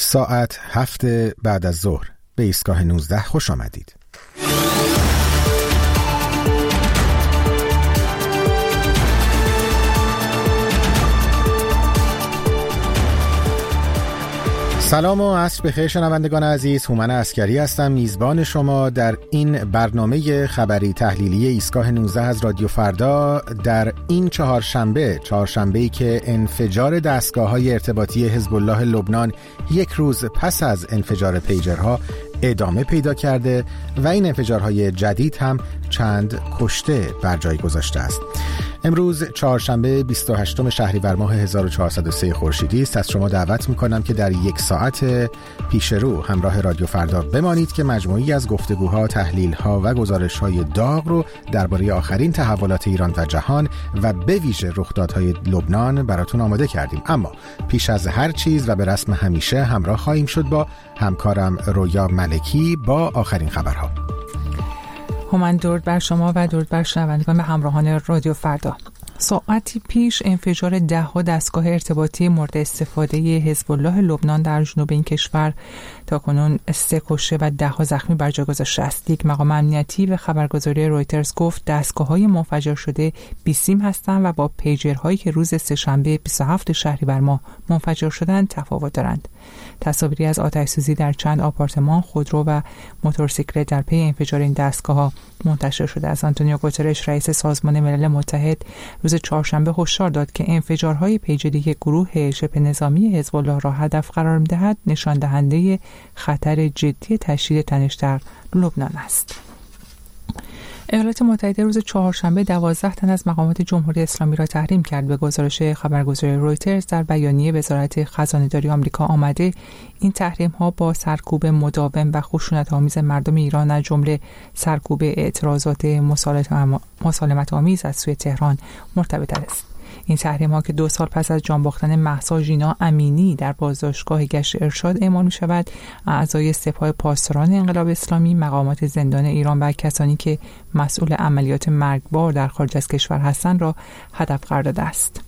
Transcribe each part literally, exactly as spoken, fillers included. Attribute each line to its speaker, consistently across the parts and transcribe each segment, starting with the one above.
Speaker 1: ساعت هفت بعد از ظهر به ایستگاه نوزده خوش آمدید. سلام و عصر بخیر شنوندگان عزیز، هومن عسکری هستم، میزبان شما در این برنامه خبری تحلیلی ایستگاه نوزده از رادیو فردا در این چهارشنبه چهارشنبه‌ای که انفجار دستگاه‌های ارتباطی حزب الله لبنان یک روز پس از انفجار پیجرها ادامه پیدا کرده و این انفجارهای جدید هم چند کشته بر جای گذاشته است. امروز چهارشنبه بیست و هشتم شهریور ماه هزار و چهارصد و سه خورشیدی است. از شما دعوت می‌کنم که در یک ساعت پیش رو همراه رادیو فردا بمانید که مجموعی از گفتگوها، تحلیل‌ها و گزارش‌های داغ رو درباره آخرین تحولات ایران و جهان و به ویژه رخدادهای لبنان براتون آماده کردیم. اما پیش از هر چیز و به رسم همیشه همراه خواهیم شد با همکارم رویا ملکی با آخرین خبرها.
Speaker 2: هومن، درود بر شما و درود بر شنوندگان و همراهان رادیو فردا. ساعتی پیش انفجار ده ها دستگاه ارتباطی مورد استفاده حزب الله لبنان در جنوب این کشور تاکنون سه کشته و ده ها زخمی بر جای گذاشته است. یک مقام امنیتی به خبرگزاری رویترز گفت دستگاه‌های منفجر شده بیسیم هستند و با پیجرهایی که روز سه‌شنبه بیست و هفتم شهریور ماه منفجر شدند تفاوت دارند. تصاویری از آتش‌سوزی در چند آپارتمان، خودرو و موتورسیکلت در پی انفجار این دستگاه‌ها منتشر شده است. آنتونیو گوترش رئیس سازمان ملل متحد روز چهارشنبه هشدار داد که انفجارهای پیچیده گروه شبه نظامی حزب الله را هدف قرار می‌دهد نشان دهنده خطر جدی تشدید تنش در لبنان است. ایالات متحده روز چهارشنبه دوازده تن از مقامات جمهوری اسلامی را تحریم کرد. به گزارش خبرگزاری رویترز در بیانیه وزارت خزانه‌داری آمریکا آمده این تحریم ها با سرکوب مداوم و خشونت آمیز مردم ایران از جمله سرکوب اعتراضات مسالمت آمیز از سوی تهران مرتبط است. این تحریم ها که دو سال پس از جان باختن مهسا ژینا امینی در بازداشتگاه گشت ارشاد اعمال می شود، اعضای سپاه پاسداران انقلاب اسلامی، مقامات زندان ایران و کسانی که مسئول عملیات مرگبار در خارج از کشور هستند را هدف قرار داده است.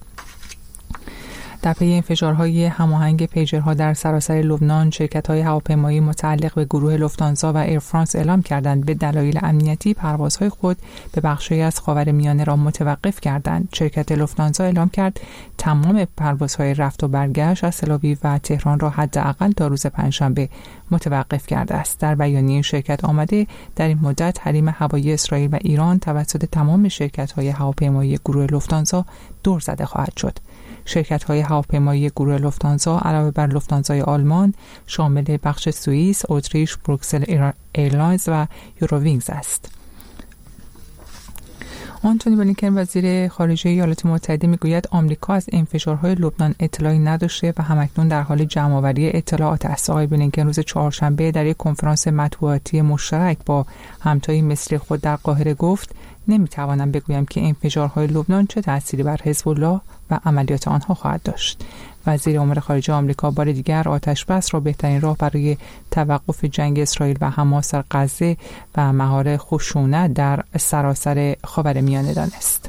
Speaker 2: در پی انفجارهای هماهنگ پیجرها در سراسر لبنان، شرکت‌های هواپیمایی متعلق به گروه لوفتانزا و ایرفرانس اعلام کردند به دلایل امنیتی پروازهای خود به بخشی از خاورمیانه را متوقف کردند. شرکت لوفتانزا اعلام کرد تمام پروازهای رفت و برگشت از تل‌آویو و تهران را حداقل تا روز پنجشنبه متوقف کرده است. در بیانیه شرکت آمده در این مدت حریم هوایی اسرائیل و ایران توسط تمام شرکت‌های هواپیمایی گروه لوفتانزا دور زده خواهد شد. شرکت‌های هواپیمایی گروه لوفتانزا علاوه بر لوفتانزای آلمان شامل بخش سوئیس، اتریش، بروکسل ایرلاینز و یورووینگز است. آنتونی بلینکن وزیر خارجه ایالات متحده میگوید آمریکا از انفجارهای لبنان اطلاعی نداشته و همکنون در حال جمع‌آوری اطلاعات است. آقای بلینکن روز چهارشنبه در یک کنفرانس مطبوعاتی مشترک با همتای مصری خود در قاهره گفت نمیتوانم بگویم که انفجارهای لبنان چه تأثیری بر حزب الله و عملیات آنها خواهد داشت. وزیر امور خارجه آمریکا بار دیگر آتش بس را بهترین راه برای توقف جنگ اسرائیل و حماس در غزه و مهار خشونت در سراسر خاورمیانه دانست.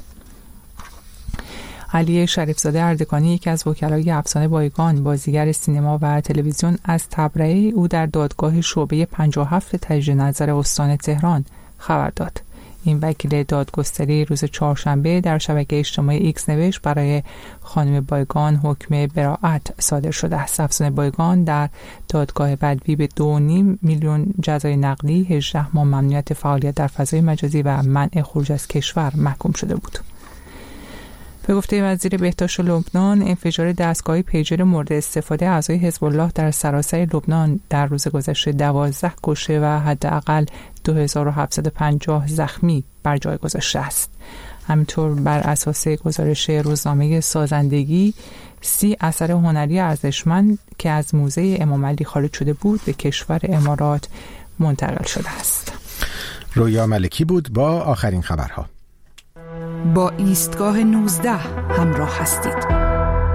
Speaker 2: علی شریفزاده اردکانی، یکی از وکلای افسانه بایگان، بازیگر سینما و تلویزیون، از تبرئه او در دادگاه شعبه پنجاه و هفت تجدید نظر استان تهران خبر داد. این وکیل دادگستری روز چهارشنبه در شبکه اجتماعی ایکس نوشت برای خانم بایگان حکم براءت صادر شده است. افسانه بایگان در دادگاه بدوی به دو و نیم میلیون جزای نقدی، هجده ماه ممنوعیت فعالیت در فضای مجازی و منع خروج از کشور محکوم شده بود. به گفته وزیر بهداشت لبنان، انفجار دستگاه پیجر مورد استفاده اعضای حزب الله در سراسر لبنان در روز گذشته دوازده کشته و حداقل دو هزار و هفتصد و پنجاه زخمی بر جای گذاشته است. همینطور بر اساس گزارش روزنامه سازندگی، سی اثر هنری ارزشمند که از موزه امام علی خارج شده بود به کشور امارات منتقل شده است.
Speaker 1: رویا ملکی بود با آخرین خبرها.
Speaker 3: با ایستگاه نوزده همراه هستید.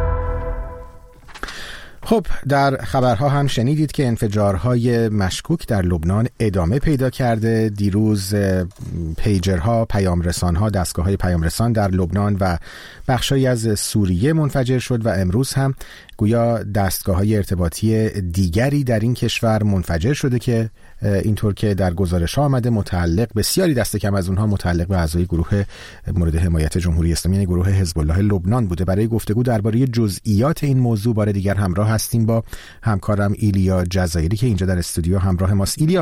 Speaker 1: خب، در خبرها هم شنیدید که انفجارهای مشکوک در لبنان ادامه پیدا کرده. دیروز پیجرها، پیامرسانها، دستگاه‌های پیامرسان در لبنان و بخشایی از سوریه منفجر شد و امروز هم گویا دستگاه‌های ارتباطی دیگری در این کشور منفجر شده که اینطور که در گزارش آمده متعلق بسیاری دست کم از اونها متعلق به اعضای گروه مورد حمایت جمهوری اسلامی یعنی گروه حزب الله لبنان بوده. برای گفتگو درباره جزئیات این موضوع بار دیگر همراه هستیم با همکارم ایلیا جزایری که اینجا در استودیو همراه ماست. ایلیا،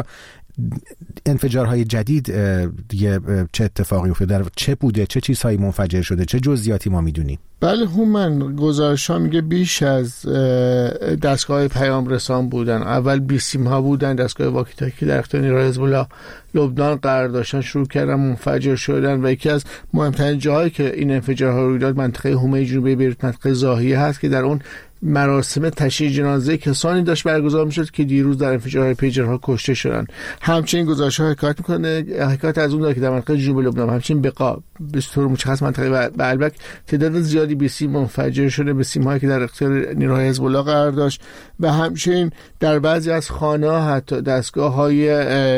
Speaker 1: انفجارهای جدید دیگه چه اتفاقی افتاده؟ چه بوده؟ چه چیزهایی منفجر شده؟ چه جزئیاتی ما میدونیم؟
Speaker 4: بله هومن، گزارش ها میگه بیش از دستگاه پیام رسان بودن. اول بیسیم ها بودن، دستگاه واکی تاکی در اختیار نیروهای حزب الله لبنان قرار داشتن، شروع کردن منفجر شدن و یکی از مهمترین جاهایی که این انفجارها روی داد منطقه حومه جنوبی بیروت، منطقه زاهیه هست که در اون مراسم تشییع جنازه کسانی داشت برگزار میشد که دیروز در انفجارهای پیجرها کشته شدن. همچنین گزارش‌ها حکایت میکنه حکایت از اون داره که در منطقه جنوب لبنان همچنین بقا به طور مشخص منطقه بلبک تعداد زیادی بیسیم منفجر شده، بیسیم‌هایی که در اختیار نیروهای حزب الله قرار داشت و همچنین در بعضی از خانه‌ها حتی دستگاه‌های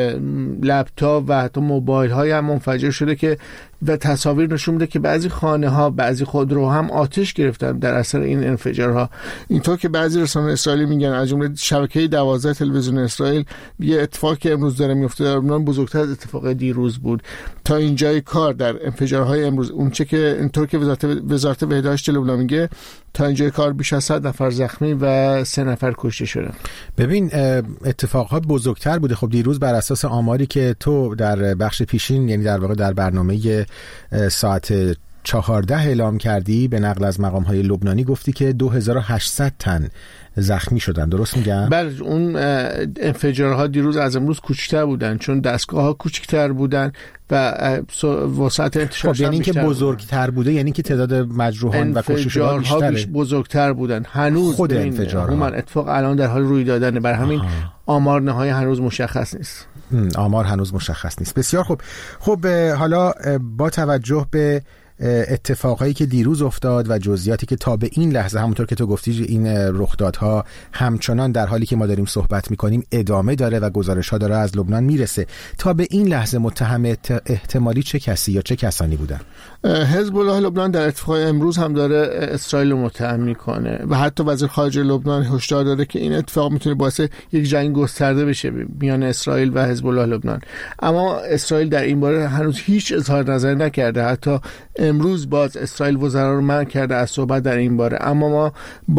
Speaker 4: لپتاپ و حتی موبایل‌های هم منفجر شده که و تصاویر نشون میده که بعضی خانه‌ها بعضی خودرو هم آتش گرفتن در اثر این انفجارها. اینطور که بعضی رسانه‌های اسرائیلی میگن از جمله شبکه دوازده تلویزیون اسرائیل یه اتفاقی که امروز داره میفته در لبنان بزرگتر از اتفاق دیروز بود. تا اینجای کار در انفجارهای امروز اونچه که اینطور که وزارت وزارت بهداشت لبنان میگه تا اینجای کار بیش از صد نفر زخمی و سه نفر کشته شدن.
Speaker 1: ببین اتفاقات بزرگتر بوده. خب دیروز بر اساس آماری که تو در بخش پیشین یعنی در واقع در برنامه ساعت چهارده اعلام کردی به نقل از مقام‌های لبنانی گفتی که دو هزار و هشتصد تن زخمی شدن، درست میگم؟
Speaker 4: بله، اون انفجارها دیروز از امروز کوچکتر بودن چون دستگاه‌ها کوچکتر بودن و وسعت انتشارش
Speaker 1: خب یعنی که بزرگتر بوده، یعنی که تعداد مجروحان و کشته شدگان بیشتره.
Speaker 4: بزرگتر بودن هنوز
Speaker 1: خود انفجارها.
Speaker 4: من اتفاق الان در حال روی دادنه، بر همین آها. آمار نهایی هنوز مشخص نیست.
Speaker 1: آمار هنوز مشخص نیست. بسیار خوب. خب حالا با توجه به اتفاقایی که دیروز افتاد و جزئیاتی که تا به این لحظه همونطور که تو گفتی این رخدادها همچنان در حالی که ما داریم صحبت میکنیم ادامه داره و گزارش‌ها داره از لبنان میرسه، تا به این لحظه متهم احتمالی چه کسی یا چه کسانی بودن؟
Speaker 4: حزب الله لبنان در اتفاق امروز هم داره اسرائیل رو متهم میکنه و حتی وزیر خارجه لبنان هشدار داده که این اتفاق میتونه باعث یک جنگ گسترده بشه میان اسرائیل و حزب الله لبنان. اما اسرائیل در این باره هنوز هیچ اظهار نظر نکرده. حتی امروز باز اسرائیل وزرا رو منع کرده از صحبت در این باره. اما ما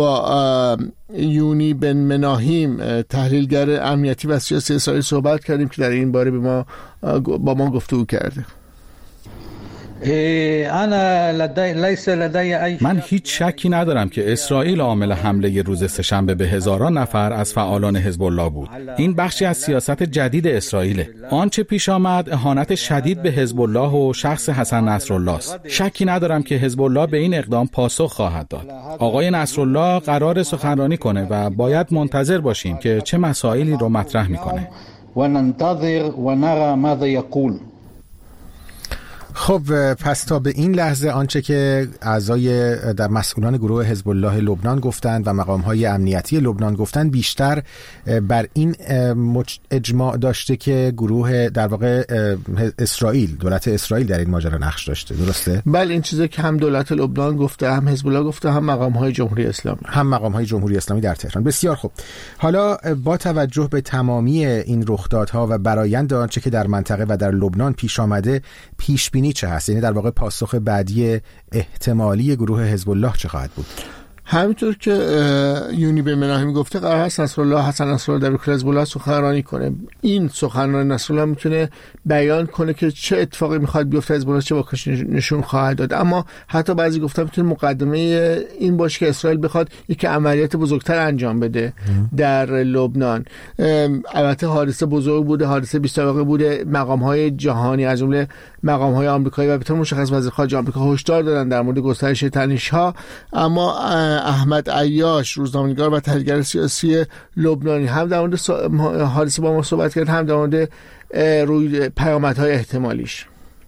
Speaker 4: با یونی بن مناهیم تحلیلگر امنیتی و سیاسی اسرائیل صحبت کردیم که در این باره به ما با ما گفتگو کرده.
Speaker 5: من هیچ شکی ندارم که اسرائیل عامل حمله روز سه‌شنبه به هزاران نفر از فعالان حزب الله بود. این بخشی از سیاست جدید اسرائیل. آنچه پیش آمد اهانت شدید به حزب الله و شخص حسن نصرالله است. شکی ندارم که حزب الله به این اقدام پاسخ خواهد داد. آقای نصرالله قرار سخنرانی کنه و باید منتظر باشیم که چه مسائلی رو مطرح میکنه.
Speaker 6: و ننتظر و نرى ماذا يقول.
Speaker 1: خب پس تا به این لحظه آنچه که اعضای در مسئولان گروه حزب الله لبنان گفتند و مقام‌های امنیتی لبنان گفتند بیشتر بر این اجماع داشته که گروه در واقع اسرائیل، دولت اسرائیل در این ماجرا نقش داشته، درسته؟
Speaker 4: بله، این چیزی که هم دولت لبنان گفته، هم حزب الله گفته، هم مقام‌های جمهوری اسلامی
Speaker 1: هم مقام‌های جمهوری اسلامی در تهران. بسیار خوب. حالا با توجه به تمامی این رخدادها و برآیند آنچه که در منطقه و در لبنان پیش آمده، پیش بینی چه هست؟ یعنی در واقع پاسخ بعدی احتمالی گروه حزب الله چه خواهد بود؟
Speaker 4: همینطور که یونی به مناهیم گفته قرار هست نصرالله حسن نصرالله در وکیل حزب الله سخنرانی کنه. این سخنرانی نصرالله میتونه بیان کنه که چه اتفاقی میخواد بیفته، حزب الله چه واکنشی نشون خواهد داد. اما حتی بعضی گفتن میتونه مقدمه این باشه که اسرائیل بخواد یک عملیات بزرگتر انجام بده در لبنان. البته حادثه بزرگ بوده، حادثه بی سابقه بوده. مقام‌های جهانی از جمله مقام‌های آمریکایی و به طور مشخص وزیر خارجه آمریکا هشدار دادن در مورد گسترش تنش‌ها. اما احمد عیاش روزنامه‌نگار و تحلیلگر سیاسی لبنانی هم در مورد حادثه با ما صحبت کرد، هم در مورد روی پیامدهای احتمالیش.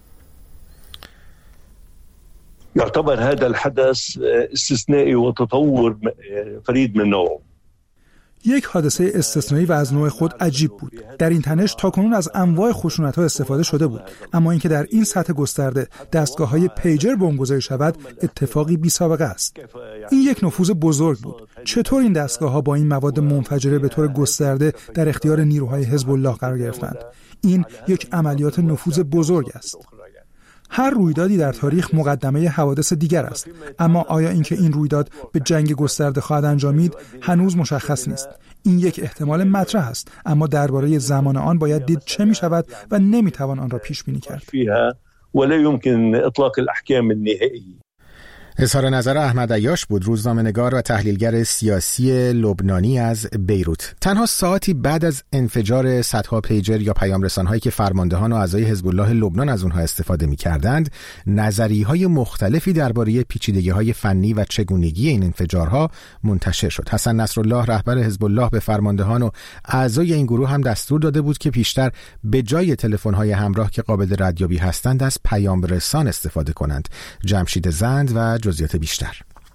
Speaker 7: يعتبر هذا الحدث استثنائي وتطور فريد من نوعه.
Speaker 8: یک حادثه استثنایی و از نوع خود عجیب بود. در این تنش تاکنون از انواع خشونت‌ها استفاده شده بود، اما اینکه در این سطح گسترده دستگاه‌های پیجر بمبگذاری شود اتفاقی بی‌سابقه است. این یک نفوذ بزرگ بود. چطور این دستگاه‌ها با این مواد منفجره به طور گسترده در اختیار نیروهای حزب الله قرار گرفتند؟ این یک عملیات نفوذ بزرگ است. هر رویدادی در تاریخ مقدمه حوادث دیگر است، اما آیا اینکه این رویداد به جنگ گسترده خواهد انجامید هنوز مشخص نیست. این یک احتمال مطرح است، اما درباره زمان آن باید دید چه می شود و نمی توان آن را پیش بینی کرد.
Speaker 7: ولا يمكن اطلاق الاحكام النهائيه.
Speaker 1: اظهار نظر احمد عیاش بود، روزنامه‌نگار و تحلیلگر سیاسی لبنانی از بیروت. تنها ساعتی بعد از انفجار صدها پیجر یا پیام رسان‌هایی که فرماندهان و اعضای حزب الله لبنان از اونها استفاده می‌کردند، نظریه‌های مختلفی درباره پیچیدگی‌های فنی و چگونگی این انفجارها منتشر شد. حسن نصرالله رهبر حزب الله به فرماندهان و اعضای این گروه هم دستور داده بود که پیشتر به جای تلفن‌های همراه که قابل ردیابی هستند از پیام رسان استفاده کنند. جمشید زند و جزئیات بیشتر.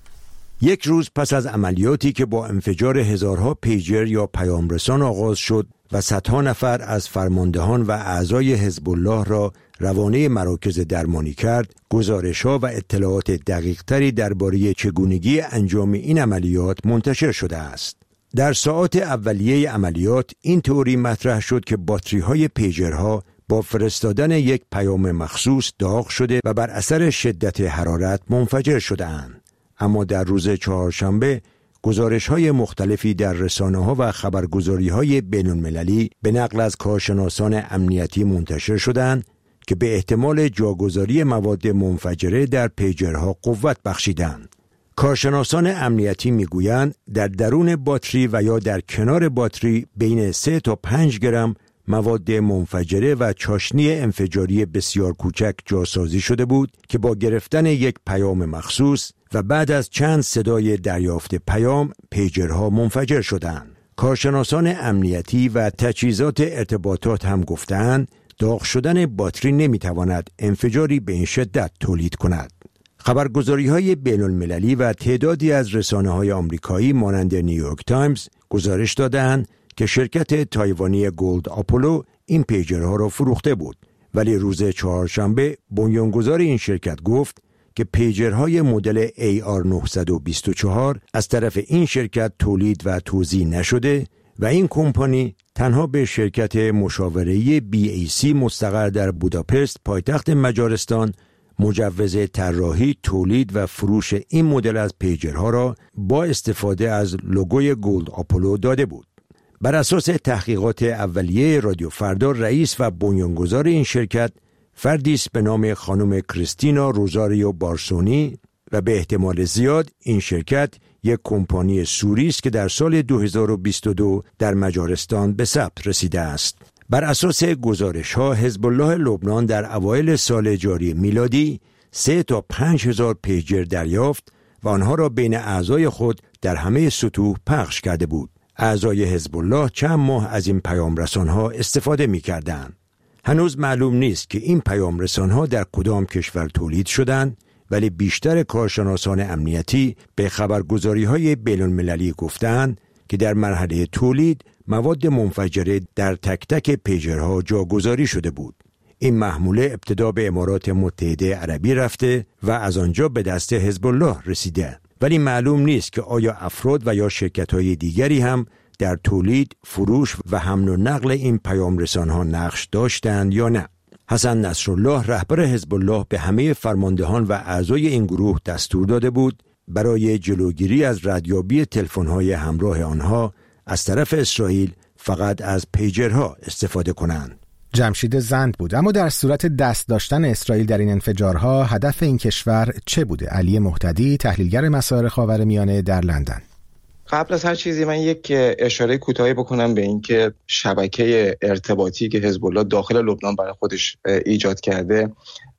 Speaker 9: یک روز پس از عملیاتی که با انفجار هزارها پیجر یا پیام رسان آغاز شد و صدها نفر از فرماندهان و اعضای حزب الله را روانه مراکز درمانی کرد، گزارش‌ها و اطلاعات دقیق‌تری درباره چگونگی انجام این عملیات منتشر شده است. در ساعات اولیه عملیات این تئوری مطرح شد که باتری‌های پیجرها با فرستادن یک پیام مخصوص داغ شده و بر اثر شدت حرارت منفجر شده‌اند. اما در روز چهارشنبه گزارش‌های مختلفی در رسانه‌ها و خبرگزاری‌های بین‌المللی به نقل از کارشناسان امنیتی منتشر شدند که به احتمال جاگذاری مواد منفجره در پیجرها قوت بخشیدند. کارشناسان امنیتی می‌گویند در درون باتری و یا در کنار باتری بین سه تا پنج گرم مواد منفجره و چاشنی انفجاری بسیار کوچک جاسازی شده بود که با گرفتن یک پیام مخصوص و بعد از چند صدای دریافت پیام پیجرها منفجر شدند. کارشناسان امنیتی و تجهیزات ارتباطات هم گفتند داغ شدن باتری نمیتواند انفجاری به این شدت تولید کند. خبرگزاری‌های بین‌المللی و تعدادی از رسانه‌های آمریکایی مانند نیویورک تایمز گزارش دادند که شرکت تایوانی گولد آپولو این پیجرها را فروخته بود، ولی روز چهارشنبه بنیانگذار این شرکت گفت که پیجرهای مدل ای آر نهصد و بیست و چهار از طرف این شرکت تولید و توزیع نشده و این کمپانی تنها به شرکت مشاوره‌ای بی ای سی مستقر در بوداپست پایتخت مجارستان مجوز طراحی، تولید و فروش این مدل از پیجرها را با استفاده از لوگوی گولد آپولو داده بود. بر اساس تحقیقات اولیه رادیو فردا، رئیس و بنیانگذار این شرکت فردی است به نام خانم کریستینا روزاریو بارسونی و به احتمال زیاد این شرکت یک کمپانی سوری است که در سال دو هزار و بیست و دو در مجارستان به ثبت رسیده است. بر اساس گزارش‌ها حزب الله لبنان در اوایل سال جاری میلادی سه تا پنج هزار پیجر دریافت و آنها را بین اعضای خود در همه سطوح پخش کرده بود. اعضای حزب الله چند ماه از این پیام رسان‌ها استفاده می‌کردند. هنوز معلوم نیست که این پیام رسان‌ها در کدام کشور تولید شدند، ولی بیشتر کارشناسان امنیتی به خبرگزاری‌های بین‌المللی گفتند که در مرحله تولید مواد منفجره در تک تک پیجرها جاگذاری شده بود. این محموله ابتدا به امارات متحده عربی رفته و از آنجا به دست حزب الله رسیده، ولی معلوم نیست که آیا افراد و یا شرکت‌های دیگری هم در تولید، فروش و حمل و نقل این پیام رسان‌ها نقش داشتند یا نه. حسن نصرالله رهبر حزب الله به همه فرماندهان و اعضای این گروه دستور داده بود برای جلوگیری از ردیابی تلفن‌های همراه آنها از طرف اسرائیل فقط از پیجرها استفاده کنند.
Speaker 1: جمشید زند بود. اما در صورت دست داشتن اسرائیل در این انفجارها هدف این کشور چه بوده؟ علی مهتدی، تحلیلگر مسائل خاورمیانه در لندن.
Speaker 10: قبل از هر چیزی من یک اشاره کوتاهی بکنم به این که شبکه ارتباطی که حزب الله داخل لبنان برای خودش ایجاد کرده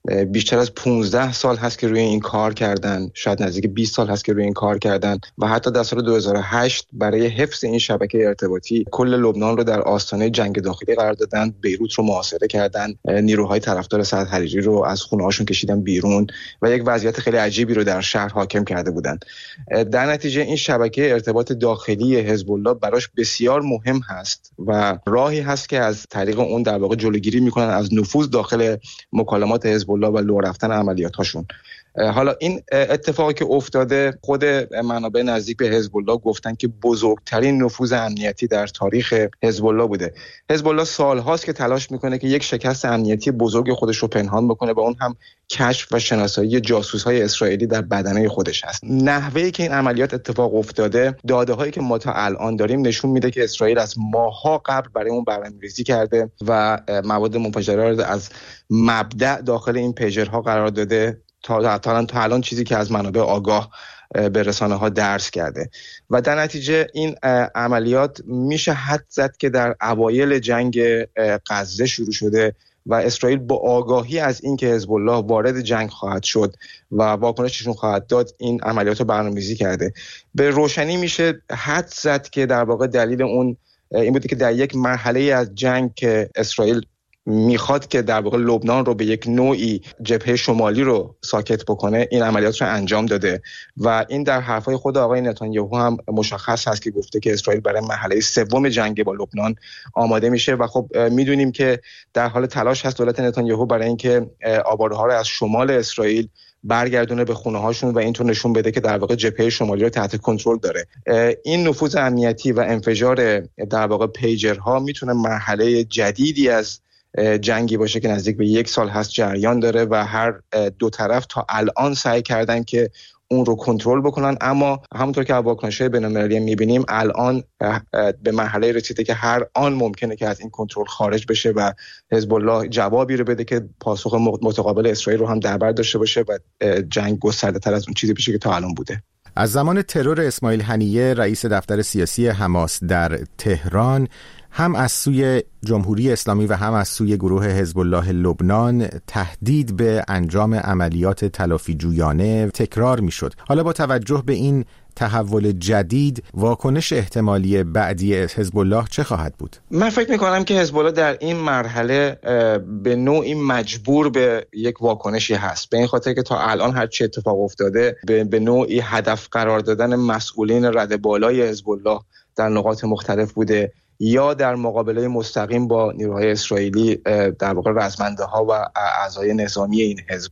Speaker 10: بیشتر از پانزده سال هست که روی این کار کردن، شاید نزدیک بیست سال هست که روی این کار کردن و حتی در سال دو هزار و هشت برای حفظ این شبکه ارتباطی کل لبنان رو در آستانه جنگ داخلی قرار دادن، بیروت رو محاصره کردن، نیروهای طرفدار سعد حریری رو از خونه‌هاشون کشیدن بیرون و یک وضعیت خیلی عجیبی رو در شهر حاکم کرده بودن. در نتیجه این شبکه ارتباط داخلی حزب الله براش بسیار مهم هست و راهی هست که از طریق اون در واقع جلوگیری میکنن از نفوذ داخل مکالمات حزب الله و لو رفتن عملیات‌هاشون. حالا این اتفاقی که افتاده، خود منابع نزدیک به حزب الله گفتن که بزرگترین نفوذ امنیتی در تاریخ حزب الله بوده. حزب الله سالهاست که تلاش میکنه که یک شکست امنیتی بزرگ خودش رو پنهان بکنه و اون هم کشف و شناسایی جاسوس‌های اسرائیلی در بدنه خودش هست. نحوهی که این عملیات اتفاق افتاده، داده‌هایی که ما تا الان داریم نشون میده که اسرائیل از ماه‌ها قبل برای اون برنامه‌ریزی کرده و مواد منفجره رو از مبدأ داخل این پیجرها قرار داده تا تا الان چیزی که از منابع آگاه به رسانه ها درس کرده و در نتیجه این عملیات میشه حد زد که در اوایل جنگ غزه شروع شده و اسرائیل با آگاهی از این که حزب الله وارد جنگ خواهد شد و واکنششون خواهد داد این عملیات رو برنامه‌ریزی کرده. به روشنی میشه حد زد که در واقع دلیل اون این بوده که در یک مرحله از جنگ که اسرائیل میخواد که در واقع لبنان رو به یک نوعی جبهه شمالی رو ساکت بکنه، این عملیات رو انجام داده و این در حرفای خود آقای نتانیاهو هم مشخص هست که گفته که اسرائیل برای مرحله سوم جنگ با لبنان آماده میشه و خب میدونیم که در حال تلاش هست دولت نتانیاهو برای اینکه آوارها رو از شمال اسرائیل برگردونه به خونه هاشون و اینطور نشون بده که در واقع جبهه شمالی رو تحت کنترل داره. این نفوذ امنیتی و انفجار در واقع پیجرها میتونه مرحله جدیدی از جنگی باشه که نزدیک به یک سال هست جریان داره و هر دو طرف تا الان سعی کردن که اون رو کنترل بکنن، اما همونطور که واکنش‌های بین‌المللی می‌بینیم الان به مرحله رسیده که هر آن ممکنه که از این کنترل خارج بشه و حزب الله جوابی رو بده که پاسخ متقابل اسرائیل رو هم در بر داشته باشه و جنگ گسترده‌تر از اون چیزی بشه که تا الان بوده.
Speaker 1: از زمان ترور اسماعیل هنیه رئیس دفتر سیاسی حماس در تهران، هم از سوی جمهوری اسلامی و هم از سوی گروه حزب الله لبنان تهدید به انجام عملیات تلافی جویانه تکرار می شد. حالا با توجه به این تحول جدید، واکنش احتمالی بعدی حزب الله چه خواهد بود؟
Speaker 10: من فکر می کنم که حزب الله در این مرحله به نوعی مجبور به یک واکنشی هست، به این خاطر که تا الان هر چی اتفاق افتاده به نوعی هدف قرار دادن مسئولین رده بالای حزب الله در نقاط مختلف بوده یا در مقابله مستقیم با نیروهای اسرائیلی در واقع رزمنده ها و اعضای نظامی این حزب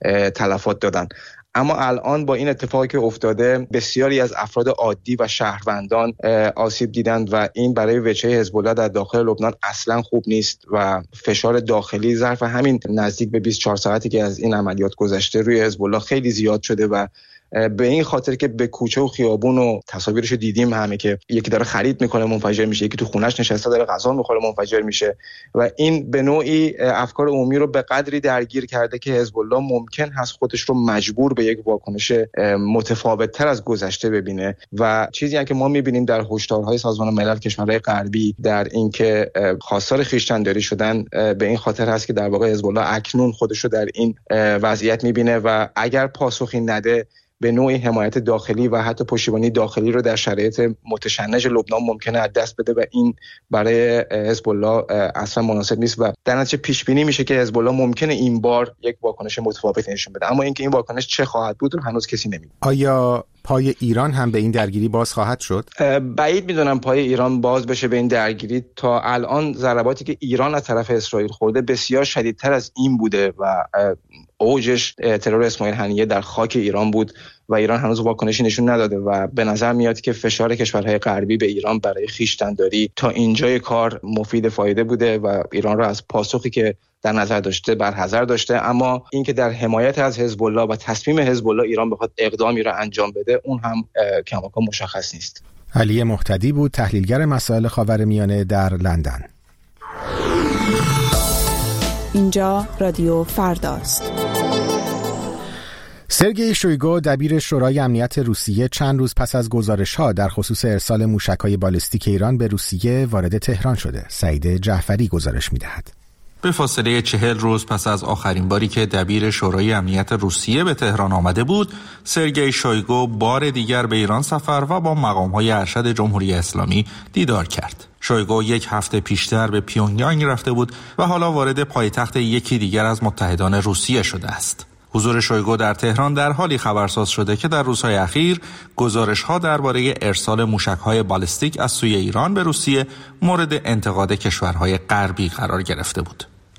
Speaker 10: تلفات دادن. اما الان با این اتفاقی که افتاده بسیاری از افراد عادی و شهروندان آسیب دیدند و این برای وجهه حزب الله در داخل لبنان اصلا خوب نیست و فشار داخلی ظرف همین نزدیک به بیست و چهار ساعتی که از این عملیات گذشته روی حزب الله خیلی زیاد شده و به این خاطر که به کوچه و خیابون و تصاویرش رو دیدیم همه که یکی داره خرید میکنه منفجر میشه، یکی تو خونش نشسته داره غذا میخوره منفجر میشه و این به نوعی افکار عمومی رو به قدری درگیر کرده که حزب الله ممکن هست خودش رو مجبور به یک واکنش متفاوت تر از گذشته ببینه و چیزی هم که ما میبینیم در هشدارهای سازمان ملل کشورهای غربی در اینکه خواستار خویشتن‌داری شدن به این خاطر هست که در واقع حزب الله اکنون خودش رو در این وضعیت میبینه و اگر پاسخی نده به نوعی حمایت داخلی و حتی پشتیبانی داخلی رو در شرایط متشنج لبنان ممکنه از دست بده و این برای حزب الله اصلا مناسب نیست و در نتیجه پیش بینی میشه که حزب الله ممکنه این بار یک واکنش متفاوت نشون بده، اما اینکه این واکنش چه خواهد بود رو هنوز کسی نمیدونه.
Speaker 1: آیا پای ایران هم به این درگیری باز خواهد شد؟
Speaker 10: بعید میدونم پای ایران باز بشه به این درگیری. تا الان ضرباتی که ایران از طرف اسرائیل خورده بسیار شدیدتر از این بوده و اوجش ترور اسماعیل هنیه در خاک ایران بود و ایران هنوز واکنشی نشون نداده و به نظر میاد که فشار کشورهای غربی به ایران برای خویشتن‌داری تا اینجای کار مفید فایده بوده و ایران را از پاسخی که در نظر داشته برحذر داشته، اما اینکه در حمایت از حزب الله و تصمیم حزب الله ایران بخواد اقدامی را انجام بده اون هم کماکان مشخص نیست.
Speaker 1: علی مهتدی بود، تحلیلگر مسائل خاورمیانه در لندن.
Speaker 3: اینجا رادیو فرداست.
Speaker 1: سرگئی شویگو دبیر شورای امنیت روسیه چند روز پس از گزارش‌ها در خصوص ارسال موشک‌های بالستیک ایران به روسیه وارد تهران شده. سعید جعفری گزارش می‌دهد.
Speaker 11: به فاصله چهل روز پس از آخرین باری که دبیر شورای امنیت روسیه به تهران آمده بود، سرگئی شویگو بار دیگر به ایران سفر و با مقام‌های ارشد جمهوری اسلامی دیدار کرد. شویگو یک هفته پیشتر به پیونگیانگ رفته بود و حالا وارد پایتخت یکی دیگر از متحدان روسیه شده است. حضور شویگو در تهران در حالی خبرساز شده که در روزهای اخیر گزارش‌ها درباره ارسال موشک‌های بالستیک از سوی ایران به روسیه مورد انتقاد کشورهای غربی قرار گرفته بود.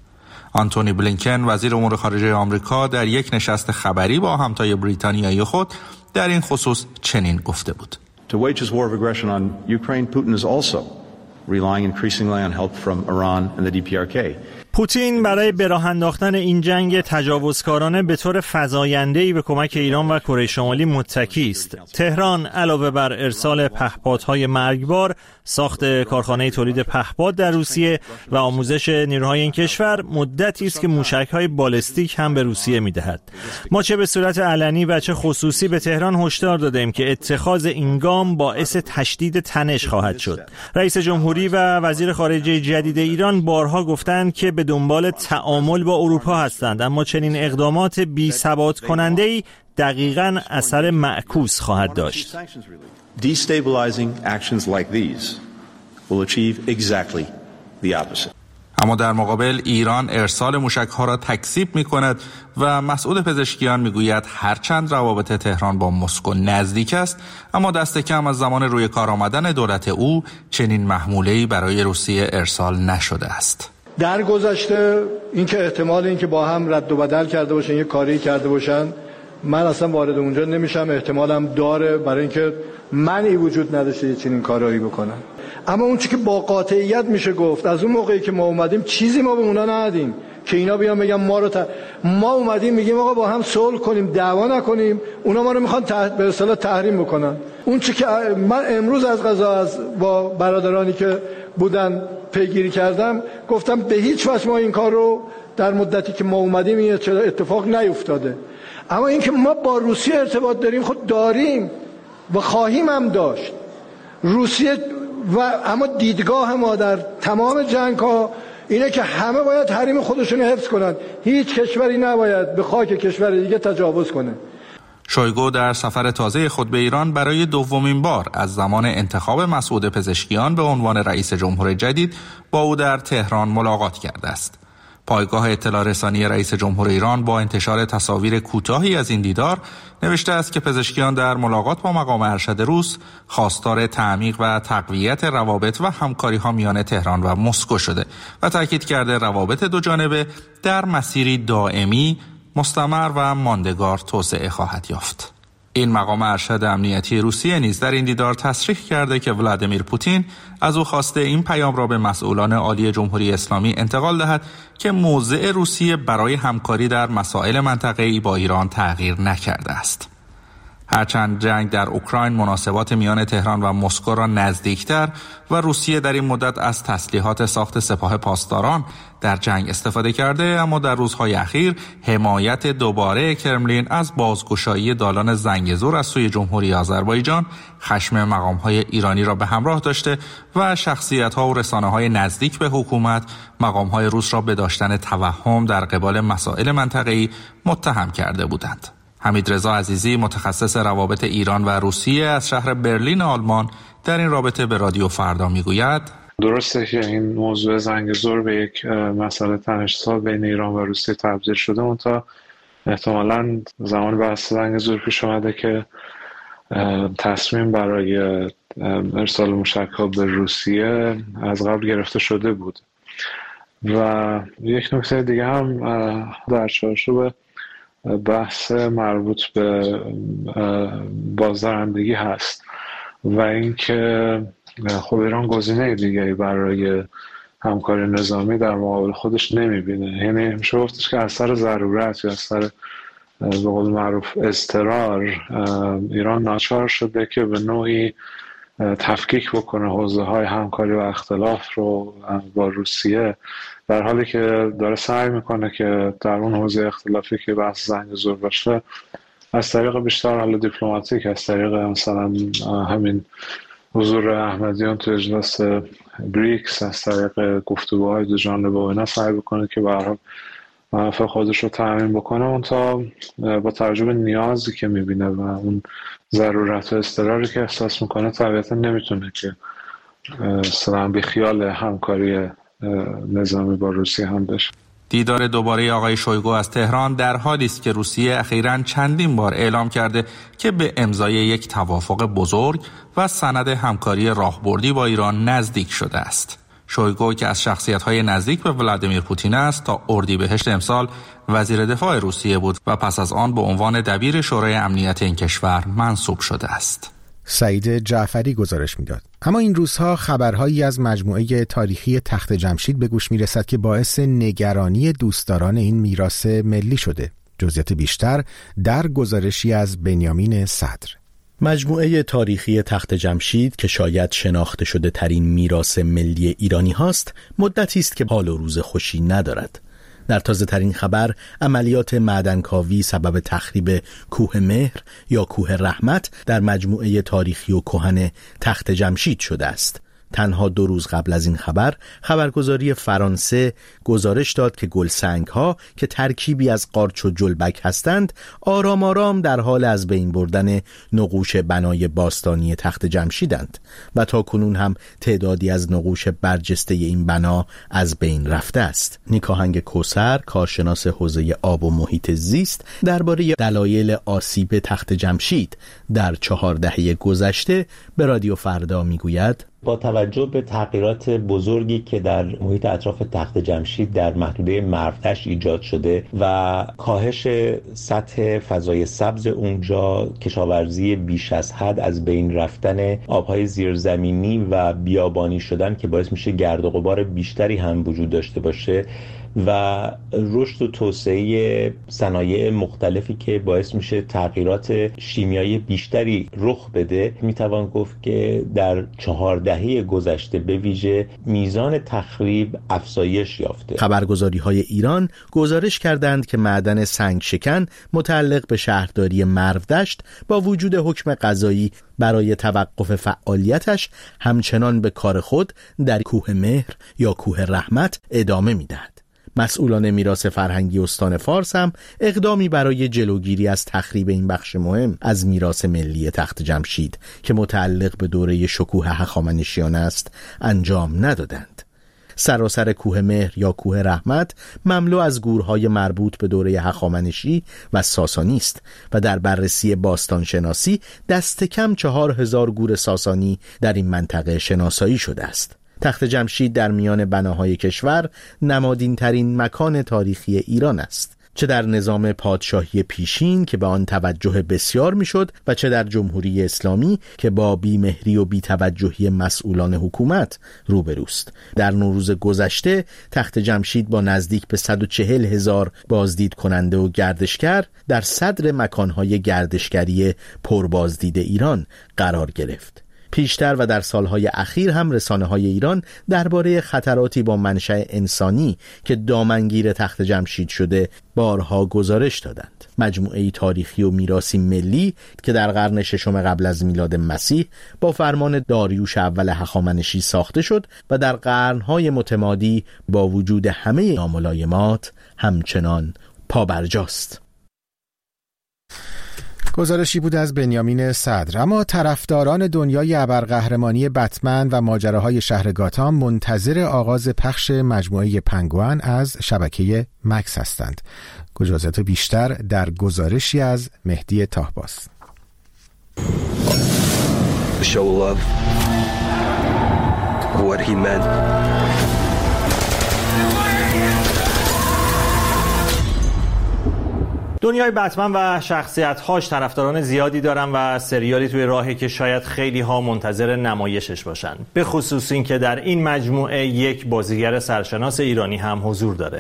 Speaker 11: آنتونی بلینکن وزیر امور خارجه آمریکا در یک نشست خبری با همتای بریتانیایی خود در این خصوص چنین گفته بود:
Speaker 12: To wage this war of aggression on Ukraine, Putin is also relying increasingly on help from Iran and the دی پی آر کی.
Speaker 13: پوتین برای به راه انداختن این جنگ تجاوزکارانه به طور فزاینده‌ای به کمک ایران و کره شمالی متکی است. تهران علاوه بر ارسال پهپادهای مرگبار، ساخت کارخانه تولید پهپاد در روسیه و آموزش نیروهای این کشور، مدتی است که موشک‌های بالستیک هم به روسیه می‌دهد. ما چه به صورت علنی و چه خصوصی به تهران هشدار دادیم که اتخاذ این گام باعث تشدید تنش خواهد شد. رئیس جمهوری و وزیر خارجه جدید ایران بارها گفتند که به دنبال تعامل با اروپا هستند، اما چنین اقدامات بی ثبات کننده‌ای دقیقاً اثر معکوس خواهد داشت.
Speaker 12: Destabilizing actions like these will achieve exactly the opposite.
Speaker 11: اما در مقابل ایران ارسال موشک‌ها را تکذیب می‌کند و مسئول پزشکیان می‌گوید هرچند روابط تهران با مسکو نزدیک است، اما دست کم از زمان روی کار آمدن دولت او چنین محموله‌ای برای روسیه ارسال نشده است.
Speaker 14: در گذشته اینکه احتمال اینکه با هم رد و بدل کرده باشن، یه کاری کرده باشن، من اصلا وارد اونجا نمیشم. احتمالم داره برای اینکه منی وجود نداشته یه چنین کارایی بکنن. اما اون چیزی که با قاطعیت میشه گفت، از اون موقعی که ما اومدیم چیزی ما به اونا ندادیم که اینا بیان بگن ما رو ت... ما اومدیم میگیم آقا با هم صلح کنیم، دعوا نکنیم، اونا ما رو میخوان تحت... به اصطلاح تحریم بکنن. اون چیزی که من امروز از قضا از با برادرانی که بودن پیگیری کردم، گفتم به هیچ وجه ما این کار رو در مدتی که ما اومدیم این اتفاق نیفتاده. اما اینکه ما با روسیه ارتباط داریم، خود داریم و خواهیم هم داشت. روسیه و اما دیدگاه ما در تمام جنگ ها اینه که همه باید حریم خودشون حفظ کنن. هیچ کشوری نباید به خاک کشور دیگه تجاوز کنه.
Speaker 11: شویگو در سفر تازه خود به ایران برای دومین بار از زمان انتخاب مسعود پزشکیان به عنوان رئیس جمهور جدید با او در تهران ملاقات کرده است. پایگاه اطلاع رسانی رئیس جمهور ایران با انتشار تصاویر کوتاهی از این دیدار نوشته است که پزشکیان در ملاقات با مقام ارشد روس خواستار تعمیق و تقویت روابط و همکاری‌ها میان تهران و مسکو شده و تاکید کرده روابط دو جانبه در مسیری دائمی، مستمر و ماندگار توسعه خواهد یافت. این مقام ارشد امنیتی روسیه نیز در این دیدار تصریح کرده که ولادیمیر پوتین از او خواسته این پیام را به مسئولان عالی جمهوری اسلامی انتقال دهد که موضع روسیه برای همکاری در مسائل منطقه‌ای با ایران تغییر نکرده است. هرچند جنگ در اوکراین مناسبات میان تهران و مسکو را نزدیکتر و روسیه در این مدت از تسلیحات ساخت سپاه پاسداران در جنگ استفاده کرده، اما در روزهای اخیر حمایت دوباره کرملین از بازگشایی دالان زنگزور از سوی جمهوری آذربایجان خشم مقام‌های ایرانی را به همراه داشته و شخصیت‌ها و رسانه‌های نزدیک به حکومت مقام‌های روس را به داشتن توهم در قبال مسائل منطقه‌ای متهم کرده بودند. حمیدرضا عزیزی متخصص روابط ایران و روسیه از شهر برلین آلمان در این رابطه به رادیو فردا میگوید:
Speaker 15: درسته که این موضوع زنگزور به یک مسئله تنش‌زا بین ایران و روسیه تبدیل شده، منتها احتمالاً زمان بحث زنگزور پیش اومده که تصمیم برای ارسال موشک‌ها به روسیه از قبل گرفته شده بود. و یک نکته دیگه هم در چارچوب بحث مربوط به بازدارندگی هست و اینکه خب ایران گزینه دیگری برای همکاری نظامی در مقابل خودش نمیبینه. یعنی میشه گفتش که از سر ضرورت یا از سر به قول معروف اضطرار ایران ناچار شده که به نوعی تفکیک بکنه حوزه های همکاری و اختلاف رو با روسیه، در حالی که داره سعی میکنه که در اون حوزه اختلافی که بحث زنگزور باشه از طریق بیشتر حل دیپلماتیک، از طریق مثلا همین حضور احمدیان تو اجلاس بریکس از طریق گفتگوهای دو جانبه و اینا سعی بکنه که به هر حال منافع خودش رو تامین بکنه، اون تا با توجه به نیازی که میبینه و اون ضرورت و اضطراری که احساس میکنه طبیعتا نمیتونه که اصلا بی خیال همکاری نظامی با روسیه هم بشه.
Speaker 11: دیدار دوباره آقای شویگو از تهران در حالی است که روسیه اخیراً چندین بار اعلام کرده که به امضای یک توافق بزرگ و سند همکاری راهبردی با ایران نزدیک شده است. شویگو که از شخصیت‌های نزدیک به ولادیمیر پوتین است تا اردیبهشت امسال وزیر دفاع روسیه بود و پس از آن به عنوان دبیر شورای امنیت این کشور منصوب شده است.
Speaker 1: سعید جعفری گزارش میداد. اما این روزها خبرهایی از مجموعه تاریخی تخت جمشید به گوش میرسد که باعث نگرانی دوستداران این میراث ملی شده. جزئیات بیشتر در گزارشی از بنیامین صدر.
Speaker 16: مجموعه تاریخی تخت جمشید که شاید شناخته شده ترین میراث ملی ایرانی هاست، مدتی است که حال و روز خوشی ندارد. در تازه ترین خبر، عملیات معدنکاوی سبب تخریب کوه مهر یا کوه رحمت در مجموعه تاریخی و کهن تخت جمشید شده است. تنها دو روز قبل از این خبر، خبرگزاری فرانسه گزارش داد که گلسنگ‌ها که ترکیبی از قارچ و جلبک هستند، آرام آرام در حال از بین بردن نقوش بنای باستانی تخت جمشیدند و تا کنون هم تعدادی از نقوش برجسته این بنا از بین رفته است. نیکاهنگ کوثر، کارشناس حوزه آب و محیط زیست، درباره دلایل آسیب تخت جمشید در چهار دهه گذشته به رادیو فردا میگوید:
Speaker 17: با توجه به تغییرات بزرگی که در محیط اطراف تخت جمشید در محدوده مروتش ایجاد شده و کاهش سطح فضای سبز اونجا، کشاورزی بیش از حد، از بین رفتن آبهای زیرزمینی و بیابانی شدن که باعث میشه گرد و غبار بیشتری هم وجود داشته باشه و رشد و توسعه صنایع مختلفی که باعث میشه تغییرات شیمیایی بیشتری رخ بده، میتوان گفت که در چهار دهه گذشته به ویژه میزان تخریب افزایش یافته.
Speaker 16: خبرگزاری‌های ایران گزارش کردند که معدن سنگ شکن متعلق به شهرداری مرودشت با وجود حکم قضایی برای توقف فعالیتش همچنان به کار خود در کوه مهر یا کوه رحمت ادامه میدهد. مسئولان میراث فرهنگی استان فارس هم اقدامی برای جلوگیری از تخریب این بخش مهم از میراث ملی تخت جمشید که متعلق به دوره شکوه هخامنشیان است انجام ندادند. سراسر کوه مهر یا کوه رحمت مملو از گورهای مربوط به دوره هخامنشی و ساسانی است و در بررسی باستانشناسی دست کم چهار هزار گور ساسانی در این منطقه شناسایی شده است. تخت جمشید در میان بناهای کشور نمادین ترین مکان تاریخی ایران است، چه در نظام پادشاهی پیشین که به آن توجه بسیار میشد و چه در جمهوری اسلامی که با بیمهری و بی‌توجهی مسئولان حکومت روبروست. در نوروز گذشته تخت جمشید با نزدیک به صد و چهل هزار بازدید کننده و گردشگر در صدر مکانهای گردشگری پربازدید ایران قرار گرفت. پیشتر و در سالهای اخیر هم رسانه‌های ایران درباره خطراتی با منشأ انسانی که دامنگیر تخت جمشید شده بارها گزارش دادند. مجموعه‌ای تاریخی و میراثی ملی که در قرن ششم قبل از میلاد مسیح با فرمان داریوش اول هخامنشی ساخته شد و در قرن‌های متمادی با وجود همه ناملایمات همچنان پابرجاست.
Speaker 1: گزارشی بود از بنیامین صدر. اما طرفداران دنیای ابرقهرمانی بتمن و ماجراهای شهر گاتام منتظر آغاز پخش مجموعه پنگوئن از شبکه مکس هستند. گزارشات بیشتر در گزارشی از مهدی طاهباز.
Speaker 18: Show love what he meant.
Speaker 13: دنیای بتمن و شخصیت‌هاش طرفداران زیادی دارن و سریالی توی راهی که شاید خیلی ها منتظر نمایشش باشن، به خصوص این که در این مجموعه یک بازیگر سرشناس ایرانی هم حضور داره.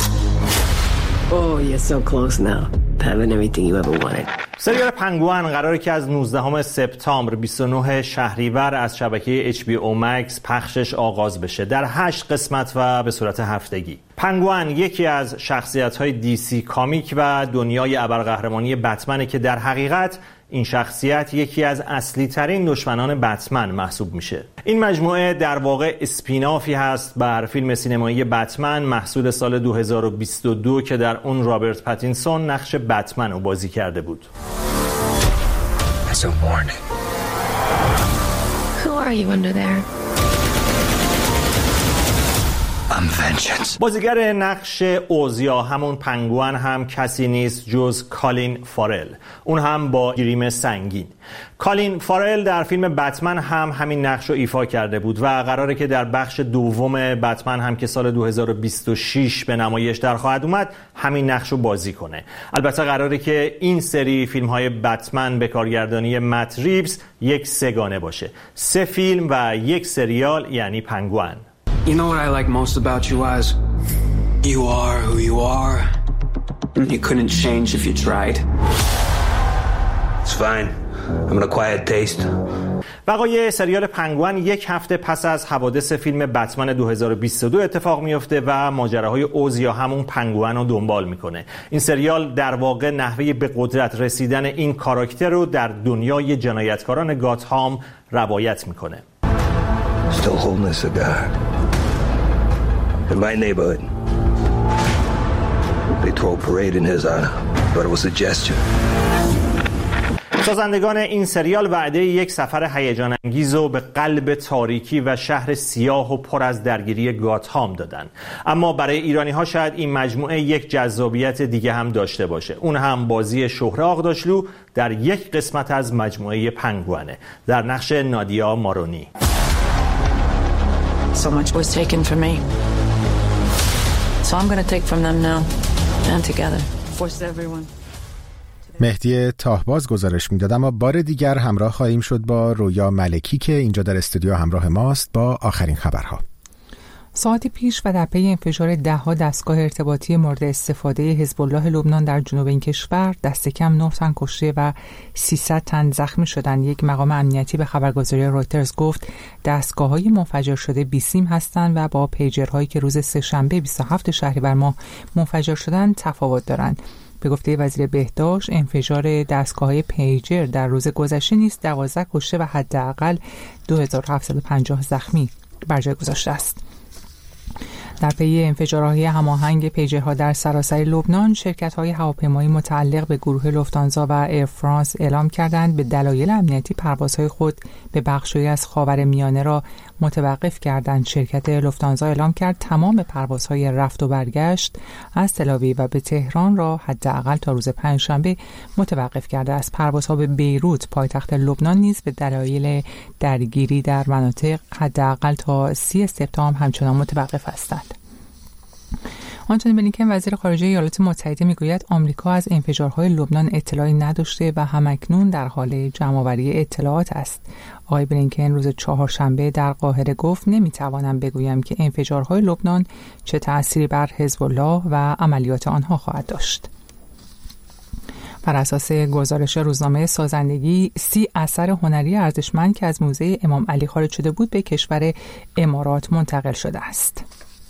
Speaker 19: Oh, you're so close now. Having everything you ever wanted.
Speaker 13: سریال پنگوئن قراره که از نوزدهم سپتامبر بیست و نه شهریور از شبکه اچ بی او مکس پخشش آغاز بشه در هشت قسمت و به صورت هفتگی. پنگوئن یکی از شخصیت‌های دی سی کامیک و دنیای ابرقهرمانی بتمنه که در حقیقت این شخصیت یکی از اصلی ترین دشمنان بتمن محسوب میشه. این مجموعه در واقع اسپینافی هست بر فیلم سینمایی بتمن محصول سال دو هزار و بیست و دو که در اون رابرت پاتینسون نقش بتمن رو بازی کرده بود.
Speaker 18: As a warning.
Speaker 19: Who are you under there?
Speaker 13: بازیگر نقش اوزیا همون پنگوئن هم کسی نیست جز کالین فارل، اون هم با گریم سنگین. کالین فارل در فیلم بتمن هم همین نقش رو ایفا کرده بود و قراره که در بخش دوم بتمن هم که سال دو هزار و بیست و شش به نمایش در خواهد اومد همین نقش رو بازی کنه. البته قراره که این سری فیلم های بتمن به کارگردانی مت ریوز یک سگانه باشه، سه فیلم و یک سریال، یعنی پنگوئن.
Speaker 20: You know what I like most about you, Oz? You are who you are, and you couldn't change if you tried.
Speaker 18: It's fine. I'm an acquired taste.
Speaker 13: وقایع سریال پنگوئن یک هفته پس از حوادث فیلم بتمن دو هزار و بیست و دو اتفاق میفته و ماجراهای اوز یا همون پنگوئن رو دنبال میکنه. این سریال در واقع نحوه به قدرت رسیدن این کاراکتر رو در دنیای جنایتکاران گاتهام روایت میکنه.
Speaker 18: Still holding a cigar. In my neighborhood, they throw a parade in his honor, but it was a gesture.
Speaker 13: سازندگان این سریال وعده یک سفر هیجان انگیز رو به قلب تاریکی و شهر سیاه و پر از درگیری گاتهام دادن. اما برای ایرانی ها شاید این مجموعه یک جذابیت دیگه هم داشته باشه. اون هم بازی شهره آغداشلو در یک قسمت از مجموعه پنگوئنه در نقش نادیا مارونی.
Speaker 21: So much was taken from me. So I'm going to take from them now and together. Force everyone.
Speaker 1: مهدی تاهباز گزارش میداد. اما بار دیگر همراه خواهیم شد با رویا ملکی که اینجا در استودیو همراه ماست با آخرین خبرها.
Speaker 2: ساعتی پیش و در پی انفجار ده‌ها دستگاه ارتباطی مورد استفاده حزب الله لبنان در جنوب این کشور، دست کم نه تن کشته و سیصد تن زخمی شدند. یک مقام امنیتی به خبرگزاری رویترز گفت دستگاه‌های منفجر شده بیسیم هستند و با پیجرهایی که روز سه‌شنبه بیست و هفتم شهریور ماه منفجر شدند تفاوت دارند. به گفته وزیر بهداشت، انفجار دستگاه‌های پیجر در روز گذشته نیز دوازده کشته و حداقل دو هزار و هفتصد و پنجاه زخمی بر جای گذاشته است. در پی انفجارهای هماهنگ پیجرها در سراسر لبنان، شرکت‌های هواپیمایی متعلق به گروه لوفتانزا و ایر فرانس اعلام کردند به دلایل امنیتی پروازهای خود به بخشی از خاورمیانه را متوقف کردند. شرکت لوفتانزا اعلام کرد تمام پروازهای رفت و برگشت از تل‌آویو و به تهران را حداقل تا روز پنجشنبه متوقف کرده است. پروازها به بیروت پایتخت لبنان نیز به دلایل درگیری در مناطق حداقل تا سی سپتامبر همچنان متوقف هستند. آنتونی بلینکن وزیر خارجه ایالات متحده میگوید آمریکا از انفجارهای لبنان اطلاعی نداشته و همکنون در حال جمع‌آوری اطلاعات است. آقای بلینکن روز چهارشنبه در قاهره گفت نمیتوانم بگویم که انفجارهای لبنان چه تأثیری بر حزب الله و عملیات آنها خواهد داشت. بر اساس گزارش روزنامه سازندگی، سی اثر هنری ارزشمند که از موزه امام علی خارج شده بود به کشور امارات منتقل شده است.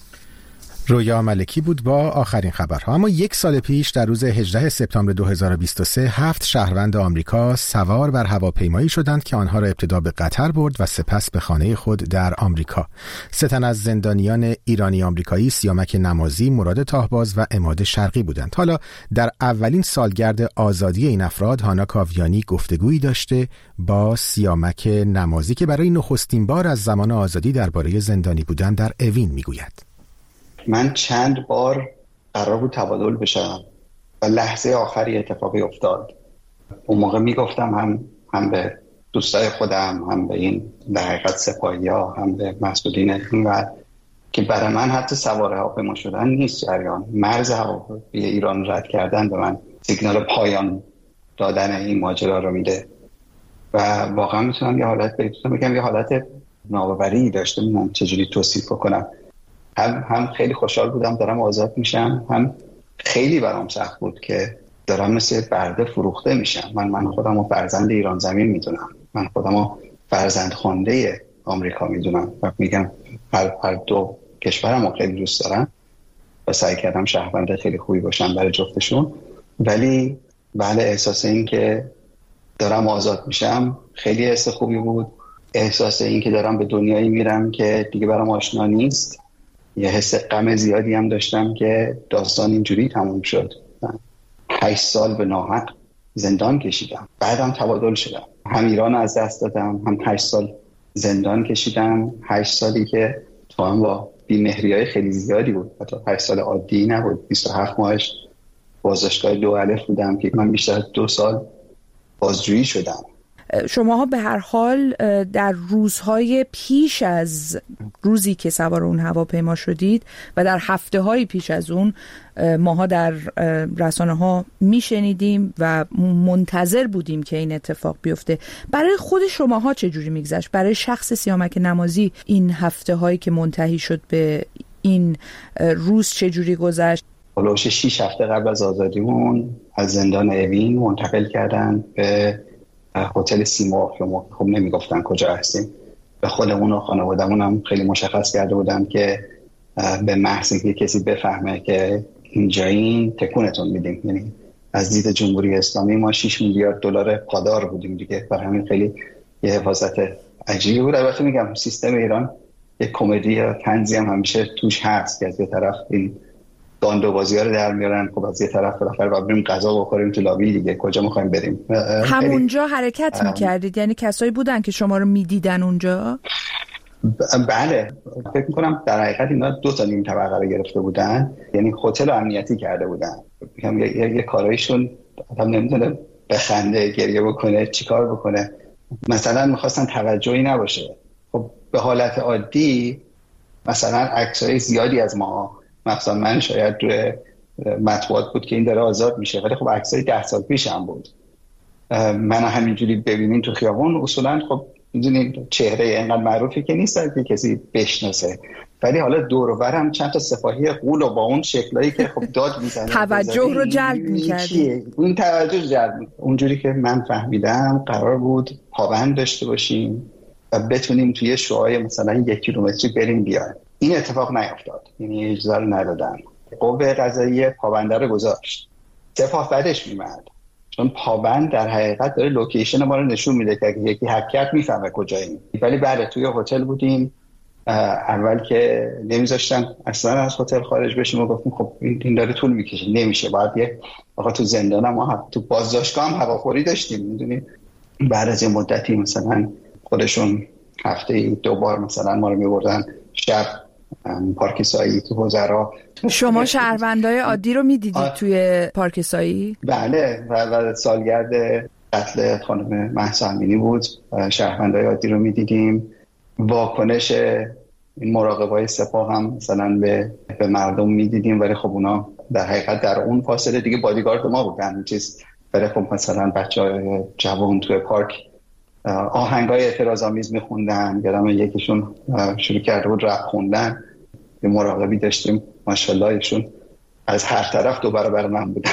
Speaker 1: رویا ملکی بود با آخرین خبرها. اما یک سال پیش در روز هجدهم سپتامبر دو هزار و بیست و سه هفت شهروند آمریکا سوار بر هواپیمایی شدند که آنها را ابتدا به قطر برد و سپس به خانه خود در آمریکا. سه تن از زندانیان ایرانی آمریکایی سیامک نمازی، مراد تاهباز و عماد شرقی بودند. حالا در اولین سالگرد آزادی این افراد، هانا کاویانی گفتگویی داشته با سیامک نمازی که برای نخستین بار از زمان آزادی درباره زندانی بودن در اوین میگوید.
Speaker 22: من چند بار قرار بود تبادل بشم و لحظه آخری اتفاقی افتاد. اون موقع میگفتم هم هم به دوستای خودم، هم به این در حقیقت سپاهی‌ها، هم به مسئولین این و که برای من حتی سوار هواپیما شدن نیست جریان. مرز هواپیمای ایران رد کردن به من سیگنال پایان دادن این ماجرا رو میده و واقعا میتونم یه حالت بهتون بگم یه حالت ناباوری داشته. من چجوری توصیف کنم؟ هم هم خیلی خوشحال بودم دارم آزاد میشم، هم خیلی برام سخت بود که دارم مثل برده فروخته میشم. من من خودم رو فرزند ایران زمین میدونم، من خودم رو فرزند خوانده آمریکا میدونم و میگم هر, هر دو کشورم رو خیلی دوست دارم و سعی کردم شهروند خیلی خوبی باشم برای جفتشون. ولی بله، احساس این که دارم آزاد میشم خیلی حس خوبی بود. احساس این که دارم به دنیایی میرم که دیگه برام آشنا نیست. یه حس غم زیادی هم داشتم که داستان اینجوری تموم شد. هشت سال به ناحق زندان کشیدم، بعدم تبادل شدم، هم ایران از دست دادم، هم هشت سال زندان کشیدم. هشت سالی که تو هم با بی‌مهری‌های خیلی زیادی بود، حتی هشت سال عادی نبود. بیست و هفت ماهش بازداشتگاه دو الف بودم که من بیشتر از دو سال بازجویی شدم.
Speaker 5: شماها به هر حال در روزهای پیش از روزی که سوار اون هواپیما شدید و در هفته‌های پیش از اون ماها در رسانه‌ها میشنیدیم و منتظر بودیم که این اتفاق بیفته. برای خود شماها چه جوری میگذشت؟ برای شخص سیامک نمازی این هفته‌هایی که منتهی شد به این روز چه جوری گذشت؟
Speaker 22: هلوش شش هفته قبل از آزادیمون از زندان اوین منتقل کردن به هتل سیما. خب نمیگفتن کجا هستیم. به خودمون و خانوادمون هم خیلی مشخص کرده بودم که به محض اینکه کسی بفهمه که اینجایین تکونتون میدیم. یعنی از دید جمهوری اسلامی ما شش میلیارد دلار پادار بودیم دیگه. برای همین خیلی یه حفاظت عجیبی بود. البته میگم سیستم ایران یک کمدی یا طنزی هم همیشه توش هست که از یه طرف این داندوبازی‌ها رو در میارن، خب از یه طرف بالاخره باید بریم غذا بخوریم تو لابی دیگه، کجا می‌خوایم بریم.
Speaker 5: همونجا حرکت می‌کردید؟ یعنی کسایی بودن که شما رو می‌دیدن اونجا؟
Speaker 22: بله، فکر می‌کنم در حقیقت اینا دو تا نیم طبقه رو گرفته بودن، یعنی هتل امنیتی کرده بودن. میگم یه, یه, یه کارایشون آدم نمی‌دونه بخنده، گریه بکنه، چیکار بکنه. مثلا می‌خواستن توجهی نباشه. خب به حالت عادی مثلا عکسای زیادی از ما، مثلا من شاید روی مطبوعات بود که این داره آزاد میشه، ولی خب عکسای ده سال پیش هم بود. من همینجوری ببینین تو خیابون اصولا خب میدونین چهره اینقدر معروفی که نیست که کسی بشناسه، ولی حالا دور و برم چند تا سپاهی غول و با اون شکلایی که خب داد میزنن
Speaker 5: توجه رو جلب می‌کردی.
Speaker 22: اون توجه جلب می... اونجوری که من فهمیدم قرار بود پابند داشته باشیم و بتونیم توی شوهای مثلا یک کیلومتری بریم بیایم. این اتفاق نیفتاد، یعنی اجازه رو ندادن. قوه قضاییه پابنده رو گذاشت، سپاه بعدش میمد، چون پابند در حقیقت داره لوکیشن ما رو نشون میده که یکی هک کرد میفهمه کجاییم. ولی بله توی هتل بودیم. اول که نمیذاشتن اصلا از هتل خارج بشیم و گفتیم خب این داره طول میکشه، نمیشه، باید یه آقا تو زندان ما تو بازداشتگاه هم هواخوری داشتیم. میدونید بعد از یه مدتی مثلا خودشون هفته دو بار مثلا ما رو میبردن شب پارک سایی تو وزرا.
Speaker 5: شما شهروندای عادی رو میدیدید توی پارک سایی؟
Speaker 22: بله، و, و سالگرد قتل خانم مهسا امینی بود. شهروندای عادی رو میدیدیم. واکنش این مراقبای سپاه هم مثلا به, به مردم میدیدیم، ولی خب اونا در حقیقت در اون فاصله دیگه بادیگارد ما بودن. چیز ولی خب مثلا بچه‌های جوان توی پارک آهنگای اعتراض‌آمیز میخوندن. یادم یکیشون شروع کرده بود رپ خوندن. یه مراقبی داشتیم ماشاءالله ایشون از هر طرف دو برابر من بودن.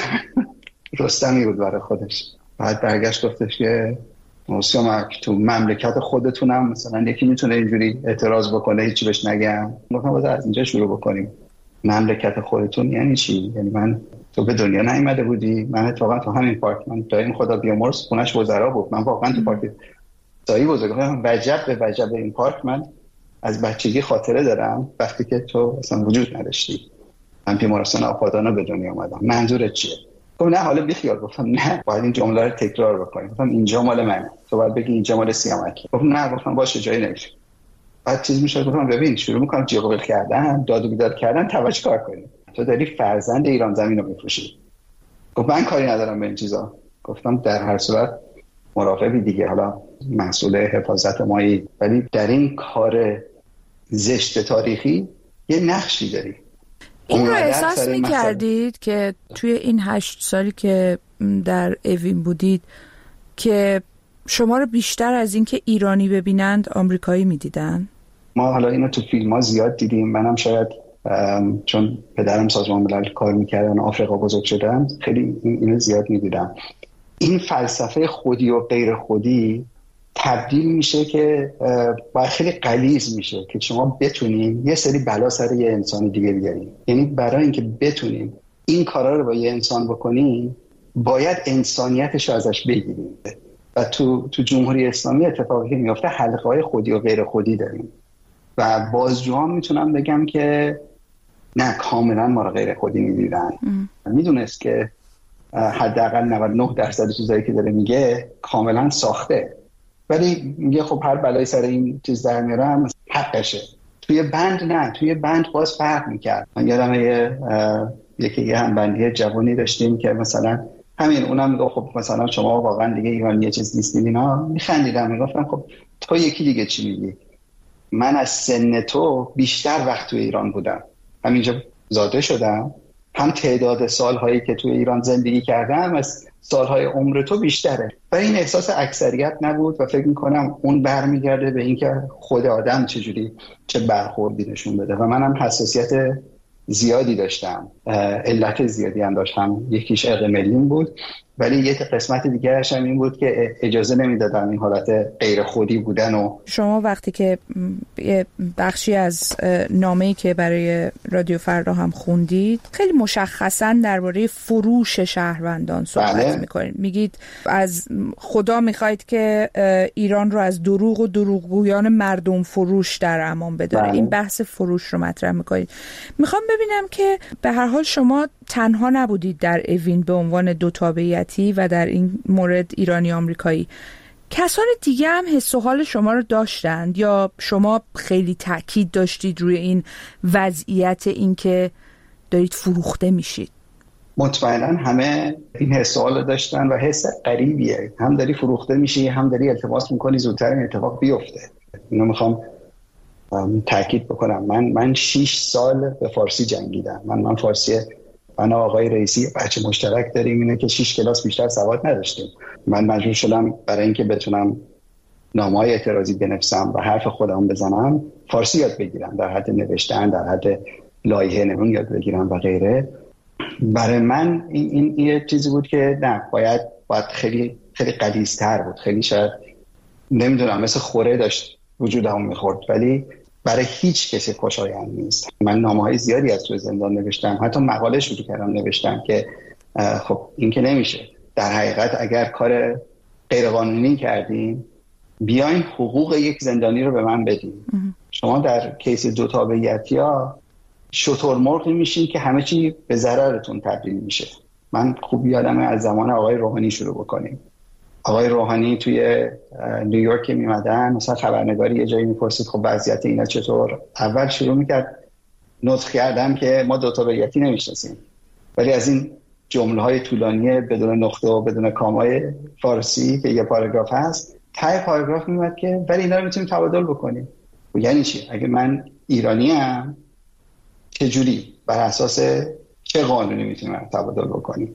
Speaker 22: رستمی بود برای خودش. بعد برگشت گفتش که سیامک تو مملکت خودتونم مثلا یکی میتونه اینجوری اعتراض بکنه هیچی بهش نگم. گفتم باید از اینجا شروع بکنیم. مملکت خودتون یعنی چی؟ یعنی من تو به دنیا نیامده بودی؟ من اتفاقا تو همین پارک، من دایم خدا بیامرز خونش وزرا بود، من واقعا تو پارک سایی بزرگم وجب به وجب این پارک من از بچگی خاطره دارم وقتی که تو اصلا وجود نداشتی. من بیمارستان آپادانا به دنیا اومدم. منظورت چیه؟ گفتم نه حالا بیخیال. گفتم نه باید این جمله رو تکرار بکنیم. گفتم اینجا مال منه، تو باید بگی اینجا مال سیامک. گفتم نه. گفتم باشه جایی نمیشه. بعد چیز میشه. گفتم ببین شروع میکنم جیغ کردن، داد و بیداد کردن، توجه کار کنیم. تو داری فرزند ایران زمین رو میفروشی. گفت من کاری ندارم به این چیزا. گفتم در هر صورت مراقبی دیگه، حالا مسئول حفاظت مایی، ولی در این کار زشت تاریخی یه نقشی داری.
Speaker 5: این رو احساس می کردید که توی این هشت سالی که در اوین بودید که شما رو بیشتر از این که ایرانی ببینند آمریکایی می دیدن؟
Speaker 22: ما حالا اینو تو فیلم ها زیاد دیدیم. منم شاید چون پدرم سازمان ملل کار میکردن آفریقا بزرگ شدم خیلی اینو زیاد میدیدم. این فلسفه خودی و غیر خودی تبدیل میشه که باید خیلی غلیظ میشه که شما بتونیم یه سری بلا سر یه انسان دیگه بیاریم. یعنی برای اینکه بتونیم این کارا رو با یه انسان بکنیم باید انسانیتش رو ازش بگیریم. و تو تو جمهوری اسلامی اتفاقی که میفته حلقه‌های خودی و غیر خودی داریم و بازجوها میتونم بگم که نه کاملا ما رو غیر خودی میدیدن. میدونست که حداقل نود و نه درصد چیزایی که داره میگه کاملا ساخته، ولی میگه خب هر بلایی سر این چیز در میارم حقشه. توی بند نه، توی بند باز فرق میکرد. من یادم یه یکی یه همبندی جوانی داشتیم که مثلا همین اونم میگه خب مثلا شما واقعا دیگه ایران یه چیز نیستین، اینا میخندیدم میگفتم خب تو یکی دیگه چی میگی؟ من از سن تو بیشتر وقت توی ایران بودم، همینجا زاده شدم، هم تعداد سالهایی که توی ایران زندگی کردم از سالهای عمر تو بیشتره. و این احساس اکثریت نبود و فکر میکنم اون برمیگرده به اینکه خود آدم چجوری چه برخوردی نشون بده. و منم حساسیت زیادی داشتم، علت زیادی هم داشتم، یکیش عرق ملیم بود، ولی یک قسمت دیگرش هم این بود که اجازه نمیدادم این حالت غیر خودی بودن. و
Speaker 5: شما وقتی که یه بخشی از نامه‌ای که برای رادیو فردا هم خوندید خیلی مشخصاً درباره فروش شهروندان صحبت بله. میکنید، میگید از خدا میخواید که ایران رو از دروغ و دروغگویان مردم فروش در امان بداره. این بحث فروش رو مطرح میکنید. میخوام ببینم که به هر حال شما تنها نبودید در اوین به عنوان دو تابعیتی و در این مورد ایرانی آمریکایی، کسان دیگه هم حس و حال شما رو داشتند یا شما خیلی تاکید داشتید روی این وضعیت این که دارید فروخته میشید؟
Speaker 22: مطمئنا همه این حس و حال داشتن و حس غریبیه، هم داری فروخته میشی هم داری التماس میکنی زودتر این اتفاق بیفته. اینو میخوام تاکید بکنم. من من شش سال به فارسی جنگیدم. من من فارسی من آقای رئیسی بچه مشترک داریم اینه که شش کلاس بیشتر سواد نداشتیم. من مجبور شدم برای اینکه بتونم نامه‌های اعتراضی بنویسم و حرف خودم بزنم فارسی یاد بگیرم، در حد نوشتن، در حد لایحه نمون یاد بگیرم و غیره. برای من این این یه چیزی بود که نه باید باید خیلی خیلی غلیظ‌تر بود، خیلی شاید نمیدونم مثل خوره داشت وجودم میخورد، ولی برای هیچ کسی خوشایند نیست. من نامه‌های زیادی از توی زندان نوشتم، حتی مقاله شروع کردم نوشتم که خب این که نمیشه، در حقیقت اگر کار غیرقانونی کردیم بیاین حقوق یک زندانی رو به من بدین. شما در کیس دو تابعیتی‌ها شترمرغی میشین که همه چی به ضررتون تبدیل میشه. من خوب یادمه از زمان آقای روحانی شروع بکنیم. آقای روحانی توی نیویورک میمدن، مثلا خبرنگاری یه جایی میپرسید خب وضعیت اینا چطور، اول شروع میکرد نطق کردن که ما دو تابعیتی نمیشناسیم، ولی از این جمله های طولانی بدون نقطه و بدون کامای فارسی که یه پاراگراف هست، ته پاراگراف میمد که ولی اینا رو میتونیم تبادل بکنیم. و یعنی چی؟ اگه من ایرانی ام چجوری بر اساس چه قانونی میتونیم تبادل بکنیم؟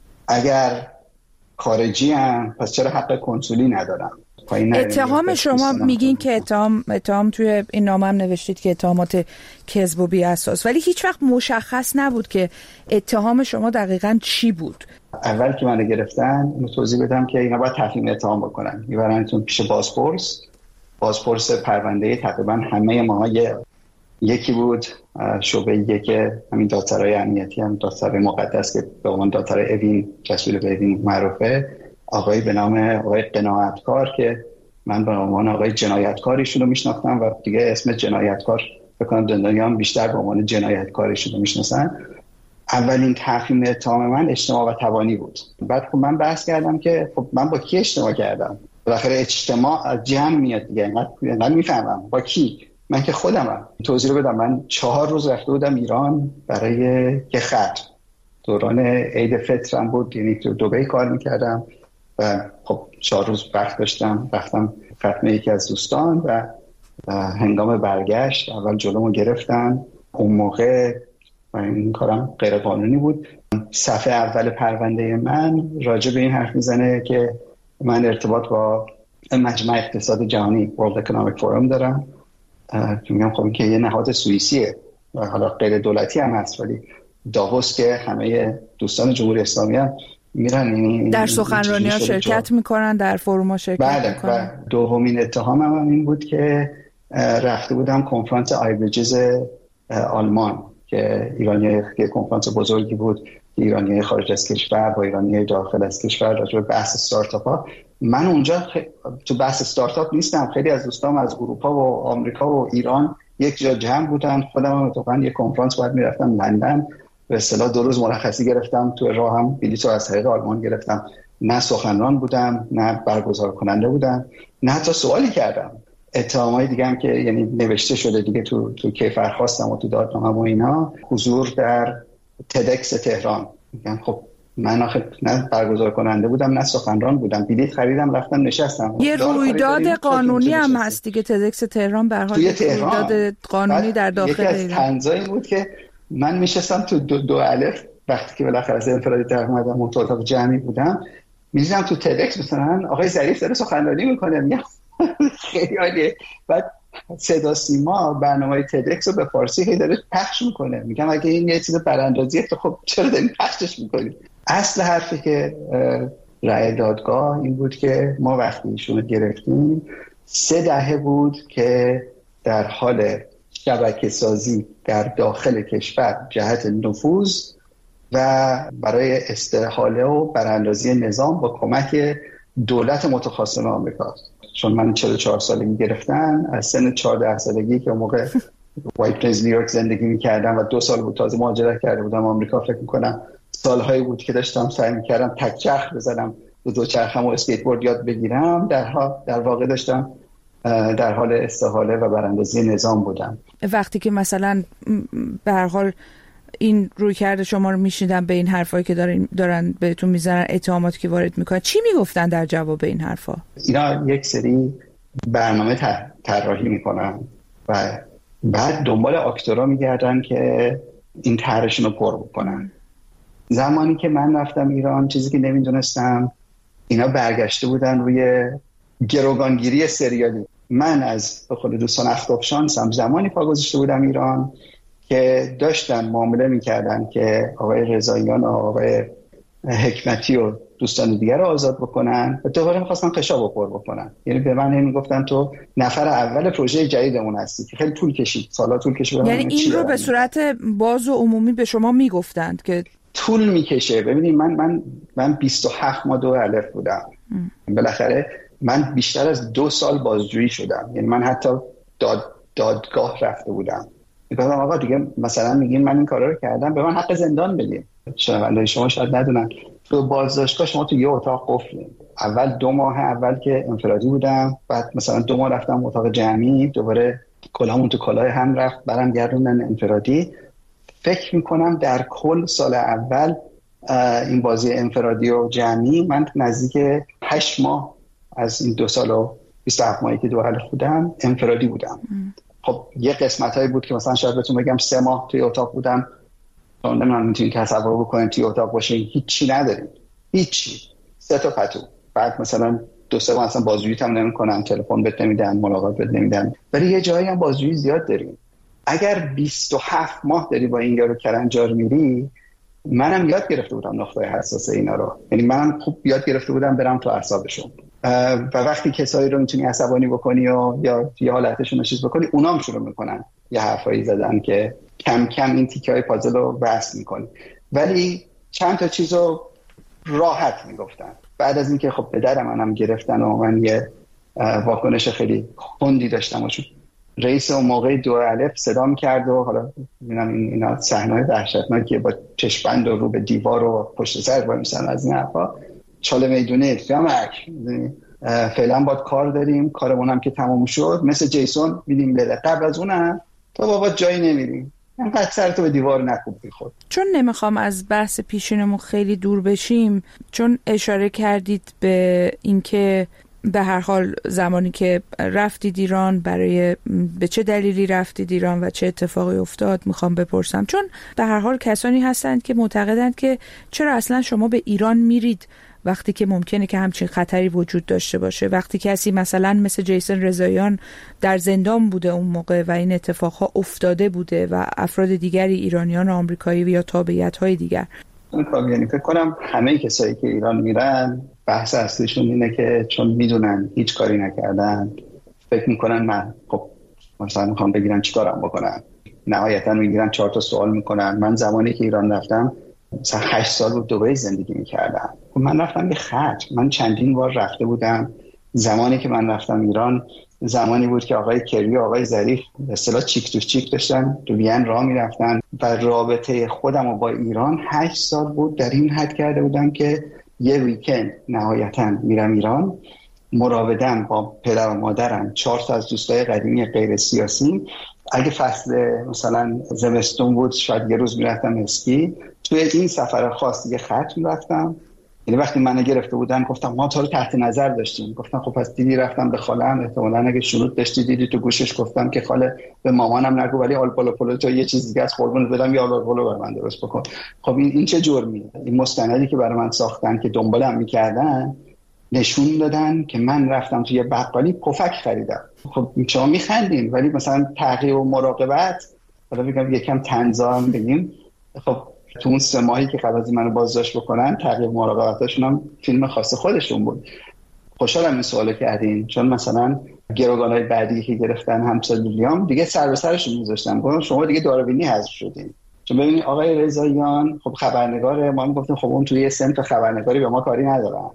Speaker 22: اگر خارجی هم پس چرا حق کنسولی ندارم؟
Speaker 5: اتهام شما میگین که اتهام اتهام توی این نامه هم نوشتید که اتهامات کذب و بی اساس، ولی هیچ وقت مشخص نبود که اتهام شما دقیقاً چی بود.
Speaker 22: اول که منو گرفتن اینو توضیح بدم که اینا باید تفهیم اتهام بکنن، میبرنتون پیش بازپرس. بازپرس پرونده تقریبا همه ما یکی بود، شعبه یک همین دادسرای امنیتی هم دادسرای مقدس که به عنوان دادسرای اوین جسور به اوین معروفه، آقای به نام آقای قناعتکار که من به عنوان آقای جنایتکار ایشون رو میشناختم و دیگه اسم جنایتکار بکنم زندانی هم بیشتر به عنوان جنایتکار ایشون رو میشناسن. اولین تفهیم اتهام من اجتماع و توانی بود. بعد خب من بحث کردم که خب من با کی اجتماع کردم؟ بالاخره اجتماع از جمع میاد دیگه، اینقدر میفهمم با کی؟ من که خودمم. توضیح رو بدم، من چهار روز رفته بودم ایران برای یه ختم، دوران عید فطر هم بود، یعنی تو دبی کار میکردم و خب چهار روز وقت داشتم، رفتم ختم یکی از دوستان و هنگام برگشت اول جلومو گرفتن. اون موقع این کارم غیر قانونی بود. صفحه اول پرونده من راجع به این حرف میزنه که من ارتباط با مجمع اقتصاد جهانی World Economic Forum دارم. میگم خب که یه نهاد سوئیسیه و حالا غیر دولتی هم هست، ولی داووس که همه دوستان جمهوری اسلامی هم میرن
Speaker 5: در سخنرانی ها شرکت میکنن، در فروم ها شرکت
Speaker 22: بله
Speaker 5: میکنن.
Speaker 22: و دومین اتهام هم این بود که رفته بودم کنفرانس آیبریجز آلمان که ایرانی که کنفرانس بزرگی بود که ایرانی خارج از کشور با ایرانی داخل از کشور راجع به بحث استارتاپ ها. من اونجا خ... تو بحث استارتاپ نیستم، خیلی از دوستام از اروپا و آمریکا و ایران یک جا جمع بودن. خودم هم اتفاقا یک کنفرانس باید میرفتم لندن، به اصطلاح دو روز مرخصی گرفتم، تو راه هم بلیط رو از طریق آلمان گرفتم. نه سخنران بودم، نه برگزار کننده بودم، نه حتی سوالی کردم. اتهامای دیگه هم که یعنی نوشته شده دیگه تو تو کیفر خواستم و تو دادنامه و اینا، حضور در تدکس تهران. میگم خب من آخه نه برگزار کننده بودم نه سخنران بودم، بلیط خریدم رفتم نشستم.
Speaker 5: یه رویداد قانونی هم هست دیگه، تدکس تهران به هر حال رویداد قانونی در داخل
Speaker 22: ایران. یکی از طنزایی بود که من میشستم تو دو, دو الف وقتی که بالاخره از انفرادی در اومدم و تو اتاق جمعی بودم، می‌دیدم تو تدکس مثلا آقای ظریف داره سخنرانی میکنه، میگم خیلی عالیه. بعد صدا سیما برنامه تدکس رو به فارسی هی داره پخش میکنه، میگم اگه این یه چیز براندازیه تو خب چرا دارین پخشش میکنی؟ اصل حرفی که رأی دادگاه این بود که ما وقتی ایشونو گرفتیم سه دهه بود که در حال شبکه سازی در داخل کشور جهت نفوذ و برای استحاله و براندازی نظام با کمک دولت متخاصم آمریکا. چون من چهل و چهار سالگی گرفتن، از سن چهارده سالگی که اون موقع وایت پلینز نیویورک زندگی می‌کردم و دو سال بود تازه مهاجرت کرده بودم آمریکا، فکر می‌کنم سالهایی بود که داشتم سعی می‌کردم تک چرخ بزنم، دو دو چرخم و اسکیت بورد یاد بگیرم. در حال در واقع داشتم در حال استحاله و براندازی نظام بودم.
Speaker 5: وقتی که مثلا به هر حال این روی کرده شما رو میشنیدن به این حرفایی که دارن دارن بهتون میزنن، اتهاماتی که وارد میکنن، چی میگفتن در جواب این حرفا؟
Speaker 22: اینا یک سری برنامه طراحی میکنن و بعد دنبال آکتورها میگردن که این طرحشون رو پر بکنن. زمانی که من رفتم ایران چیزی که نمیدونستم اینا برگشته بودن روی گروگانگیری سریالی. من از به خود دوستان اخلاق شانسم زمانی پا گذاشته بودم ایران که داشتن معامله میکردن که آقای رضاییان و آقای حکمتی و دوستان دیگر رو آزاد بکنن و دوباره میخواستن قشا بپر بکنن. یعنی به من میگفتن تو نفر اول پروژه جدیدمون هستی که خیلی طول کشید، سالا طول کشید.
Speaker 5: یعنی این رو به صورت باز و عمومی به شما میگفتند که
Speaker 22: طول میکشه. ببینید من من من بیست و هفت ماه دو الف بودم. بالاخره من بیشتر از دو سال بازجویی شدم. یعنی من حتی داد دادگاه رفته بودم. میگم آقا دیگه مثلا میگین من این کارا رو کردم، به من حق زندان بدین. شنونده‌های شما شاید ندونن تو بازداشتگاه شما تو یه اتاق قفلین. اول دو ماه اول که انفرادی بودم، بعد مثلا دو ماه رفتم اتاق جمعی، دوباره کلاهمون تو کلاه هم رفت، برام گردوندن انفرادی. فکر میکنم در کل سال اول این بازی انفرادی و جمعی من نزدیک هشت ماه از این دو سال و بیست و هفت ماهی که دو حالت بودم انفرادی بودم. ام. خب یه قسمت هایی بود که مثلا شاید بهتون بگم سه ماه توی اتاق بودم. نمیدونم میتونید که تصور بکنید توی اتاق باشین هیچی نداریم، هیچی، سه تا پتو. بعد مثلا دو سه ماه اصلا بازجویی هم نمی‌کنن، تلفن بهت نمیدن، ملاقات بهت نمیدن. ولی یه جایی هم بازجویی زیاد داریم. اگر بیست و هفت ماه داری با این یارو کلنجار میری، منم یاد گرفته بودم نقطه حساس اینا رو. یعنی منم خوب یاد گرفته بودم برم تو اعصابشون. و وقتی کسایی رو میتونی عصبانی بکنی و یا یه حالتشون رو چیز بکنی، اونام شروع میکنن یه حرفایی زدن که کم کم این تیکه‌های پازل رو وصل میکنی. ولی چند تا چیزو راحت میگفتن. بعد از اینکه خب پدر منم گرفتن و من یه واکنش خیلی خندی داشتم و رئیس اون موقع دو الف صدا می‌کرد و حالا می‌بینم این اینا صحنه‌های وحشتناکی با چشم‌بند و رو به دیوار و پشت سر وای میسن از این حرفا. چاله میدونه جمعک فعلا باید کار داریم، کارمون هم که تمام شد مثل جیسون میدیم بده. قبل از اونم تو بابا جایی نمیریم، انقدر سرتو به دیوار نکوب بی خود.
Speaker 5: چون نمیخوام از بحث پیشینمون خیلی دور بشیم، چون اشاره کردید به اینکه به هر حال زمانی که رفتید ایران برای به چه دلیلی رفتید ایران و چه اتفاقی افتاد، میخوام بپرسم. چون به هر حال کسانی هستند که معتقدند که چرا اصلا شما به ایران میرید وقتی که ممکنه که همچین خطری وجود داشته باشه، وقتی کسی مثلا مثل جیسون رضاییان در زندان بوده اون موقع و این اتفاقها افتاده بوده و افراد دیگری ایرانیان و آمریکایی و یا تابعیت‌های دیگر.
Speaker 22: یعنی فکر کنم همه کسایی که ایران میرن بحث اصلیشون اینه که چون میدونن هیچ کاری نکردن، فکر میکنن من خب مثلا میخوام بگیرن چیکارم بکنن. نهایتا میگیرن چهار تا سوال میکنن. من زمانی که ایران رفتم مثلا هشت سال بود دبی زندگی میکردم. من رفتم یه خرج، من چندین بار رفته بودم. زمانی که من رفتم ایران زمانی بود که آقای کری و آقای ظریف به اصطلاح چیک تو چیک داشتن تو وین راه میرفتن و رابطه خودم و با ایران هشت سال بود در این حد کرده بودم که یه ویکند نهایتا میرم ایران، مراودم با پدر و مادرم، چهار تا از دوستای قدیمی غیر سیاسی. اگه فصل مثلا زمستون بود شاید یه روز میرفتم اسکی. توی این سفر خاص دیگه خط میرفتم. یعنی وقتی منو گرفته بودن گفتم ما تو رو تحت نظر داشتیم. گفتم خب پس دیدی رفتم به خاله‌ام، احتمالاً اگه شروط داشتی دیدی تو گوشش گفتم که خاله به مامانم نگو ولی آلپولو پولو تو یه چیز دیگه از قربونت بدم یا آلپولو بر من درست بکن. خب این این چه جرمیه؟ این مستندی که برای من ساختن که دنبالم میکردن نشون دادن که من رفتم توی بقالی پفک خریدم. خب شما میخندین ولی مثلا تعقیب و مراقبت، حالا بگم یکم طنزام بگیم، خب تو اون سه ماهی که قبل از منو بازداشت بکنن تعقیب مراقبتاشون هم فیلم خاص خودشون بود. خوشحالم این سوالو کردین چون مثلا گروگانای بعدی که گرفتن همسایه‌ام دیگه سر به سرشون میذاشتن، گفتم شما دیگه دارابینی حذف شدین. چون ببینید آقای رضاییان خب خبرنگاره، ما میگفتیم خب اون توی یه سمت خبرنگاری به ما کاری ندارن.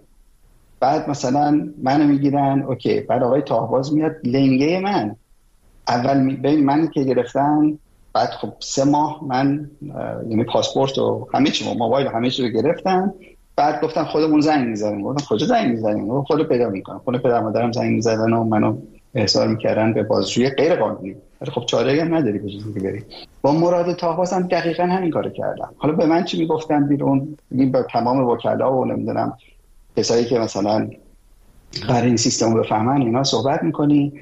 Speaker 22: بعد مثلا منو میگیرن اوکی، بعد آقای طاهباز میاد لنگه من اول می... ببین من که گرفتن، بعد خب سه ماه من یعنی پاسپورت و همه چی، موبایل همه چی رو گرفتن. بعد گفتن خودمون زنگ میزنیم. گفتم کجا زنگ میزنیم؟ خودو پیدا میکنم. خود پدر مادرم زنگ میزدن و منو احضار میکردن به بازجویی غیر قانونی. ولی خب چاره‌ای هم نداری به جز اینکه بری. با مراد طاهباز هم دقیقاً همین کارو کردم. حالا به من چی میگفتن بیرون؟ این با تمام وکلا و نمیدونم کسایی که مثلا قرار این سیستم رو بفهمن اینا صحبت میکنی،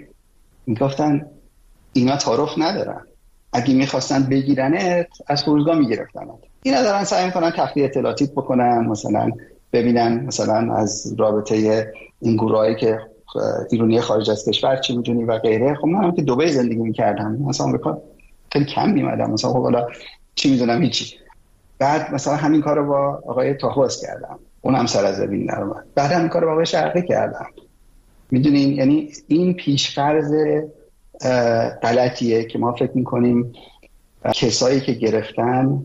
Speaker 22: میگفتن اینا تعارف ندارن، اگه میخواستن بگیرنت از فرودگاه میگرفتنت. اینا دارن سعی میکنن تخلیه اطلاعاتی بکنن، مثلا ببینن مثلا از رابطه این گروهایی که ایرانی خارج از کشور چی میدونی و غیره. خب من هم که دبی زندگی میکردم، مثلا آمریکا خیلی کم میمدم، مثلا خب حالا چی میدونم هیچی. بعد مثلا همین کارو با آقای طاهباز کردم، اونم سر از زمین در اومد. بعد همین کارو با آقای شرقی کردم. میدونین یعنی این پیش‌فرض غلطیه که ما فکر میکنیم کسایی که گرفتن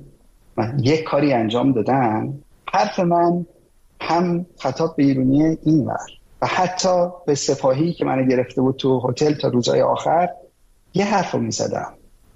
Speaker 22: یک کاری انجام دادن. حرف من هم خطاب به ایرانی این ور و حتی به سپاهی که منو گرفته بود تو هتل تا روزهای آخر یه حرف رو میزدم.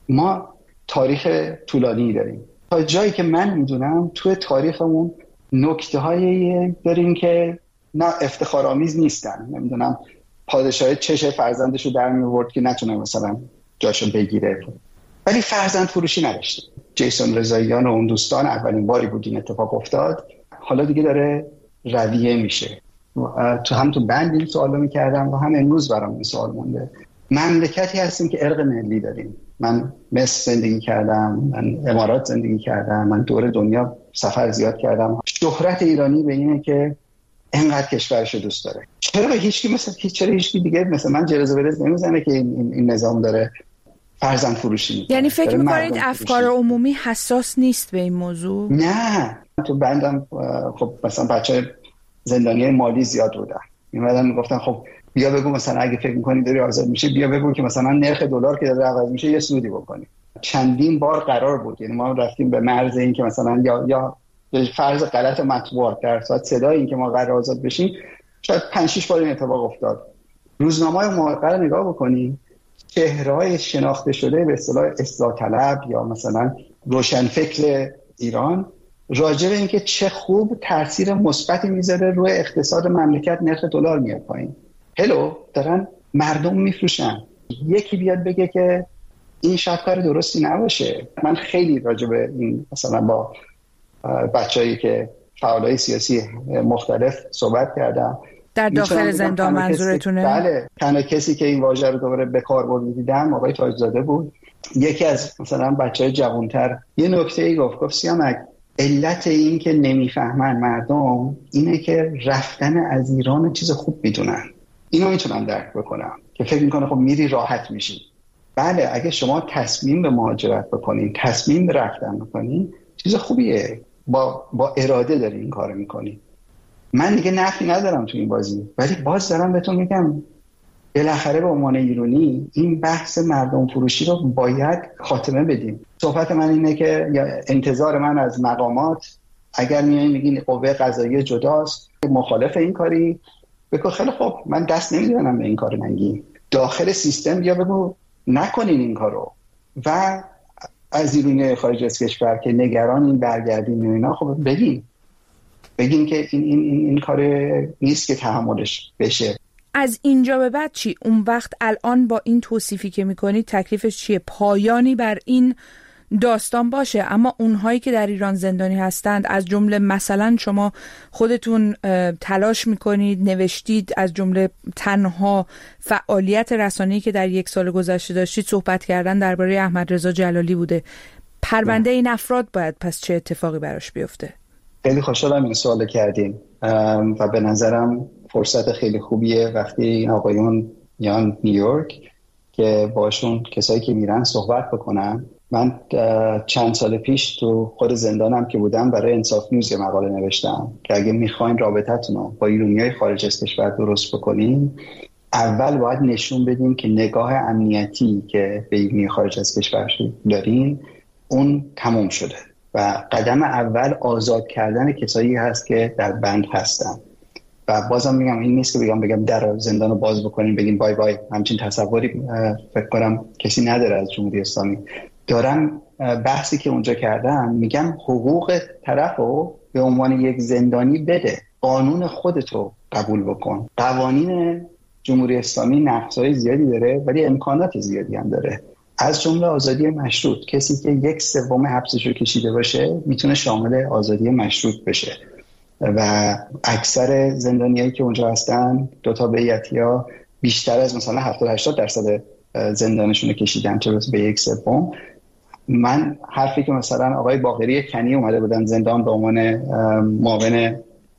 Speaker 22: ما تاریخ طولانی داریم، تا جایی که من میدونم توی تاریخمون نکته هایی داریم که نه افتخارآمیز نیستن. نمیدونم پادشاه چش فرزندش رو در میورد که نتونه مثلا جاشو بگیره، ولی فرزند فروشی نداشته. جیسون رضاییان و اون دوستان اولین باری بود این اتفاق افتاد. حالا دیگه داره رویه میشه. تو هم تو بند این سوال رو میکردم و هم امروز برام این سوال مونده. مملکتی هستیم که ارق ملی داریم. من مصر زندگی کردم، من امارات زندگی کردم، من دور دنیا سفر زیاد کردم. شهرت ایرانی به اینه که اینقدر کشورش رو دوست داره. چرا هیچکی مثلا چرا هیچکی دیگه مثلا من جرز و برز نمیزنه که این, این نظام داره فرزند فروشی میکنه؟
Speaker 5: یعنی فکر میکنید افکار عمومی حساس نیست به این موضوع؟
Speaker 22: نه، تو بندم خب مثلا بچه زندانی مالی زیاد بودن، میمدن میگفتن خب بیا بگو مثلا اگه فکر میکنی داری آزاد میشه بیا بگو که مثلا نرخ دلار که داره عوض میشه یه سودی بکنی. چندین بار قرار بود، یعنی ما رفتیم به مرز این که مثلا یا یا فرض غلط مطبوعات در صورت صدای این که ما قرار آزاد بشیم، شاید پنج شش بار این اتفاق افتاد. روزنامه‌های موقر رو نگاه بکنی، چهره‌های شناخته شده به اصطلاح اصلاح طلب یا مثلا روشنفکر ایران راجع به اینکه چه خوب تاثیر مثبتی میذاره روی اقتصاد مملکت نرخ دلار میاد پایین. هلو دارن مردم میفروشن. یکی بیاد بگه که این شاید کار درستی نباشه. من خیلی راجع به این مثلا با بچه‌ای که فعالای سیاسی مختلف صحبت کردم.
Speaker 5: در داخل زندان منظورتونه؟
Speaker 22: بله، تنها کسی که این واژه رو دوباره به کار برده دیدم آقای تاجزاده بود. یکی از مثلا بچه‌های جوان‌تر یه نکته‌ای گفت، گفت سیامک علت این که نمیفهمن مردم اینه که رفتن از ایران چیز خوب میدونن. اینو میتونم درک بکنم که فکر میکنه خب میری راحت میشی. بله، اگه شما تصمیم به مهاجرت بکنین، تصمیم به رفتن بکنین، چیز خوبیه. با با اراده داری این کارو میکنی. من دیگه نفی ندارم تو این بازی، ولی باز دارم بهتون میگم بالاخره به عنوان ایرانی این بحث مردم فروشی رو باید خاتمه بدیم. صحبت من اینه که یا انتظار من از مقامات اگر میایین میگین قوه قضاییه جداست، مخالف این کاری، بگو خیلی خب من دست نمیدونم به این کار نگی، داخل سیستم بیا بگو نکنین این کارو. و از ایرانی خارج از کشور که نگران این برگردیم و اینا، خب بگین بگین که این این این, این کار نیست که تحملش بشه.
Speaker 5: از اینجا به بعد چی؟ اون وقت الان با این توصیفی که میکنید تکلیفش چیه؟ پایانی بر این داستان باشه، اما اونهایی که در ایران زندانی هستند، از جمله مثلا شما خودتون تلاش میکنید، نوشتید، از جمله تنها فعالیت رسانه‌ای که در یک سال گذشته داشتید صحبت کردن درباره احمد رضا جلالی بوده. پرونده این افراد باید پس چه اتفاقی براش بیفته؟
Speaker 22: خیلی خوشحالم این سوال کردین و به نظرم فرصت خیلی خوبیه وقتی این آقایون میان نیویورک که باشون کسایی که میرن صحبت بکنن. من چند سال پیش تو خود زندانم که بودم برای انصاف نیوز یه مقاله نوشتم که اگه میخواین رابطتون رو با ایرانیای خارج از کشور درست بکنین، اول باید نشون بدین که نگاه امنیتی که به ایرانی خارج از کشور دارین اون تموم شده و قدم اول آزاد کردن کسایی هست که در بند هستن. و بازم میگم این نیست که بگم بگم در زندان رو باز بکنین بگین بای بای، همچین تصوری فکر کنم کسی نداره از جمهوری اسلامی. دارم بحثی که اونجا کردم میگم حقوق طرف رو به عنوان یک زندانی بده، قانون خودتو قبول بکن. قوانین جمهوری اسلامی نقص‌های زیادی داره ولی امکانات زیادی هم داره، از جمله آزادی مشروط. کسی که یک سوم حبسش رو کشیده باشه میتونه شامل آزادی مشروط بشه و اکثر زندانیایی که اونجا هستن دو تا بیعتی‌ها بیشتر از مثلا هفتاد هشتاد درصد زندانشون رو کشیدن چه به یک سوم. من حرفی که مثلا آقای باقری کنی اومده بودن زندان به عنوان معاون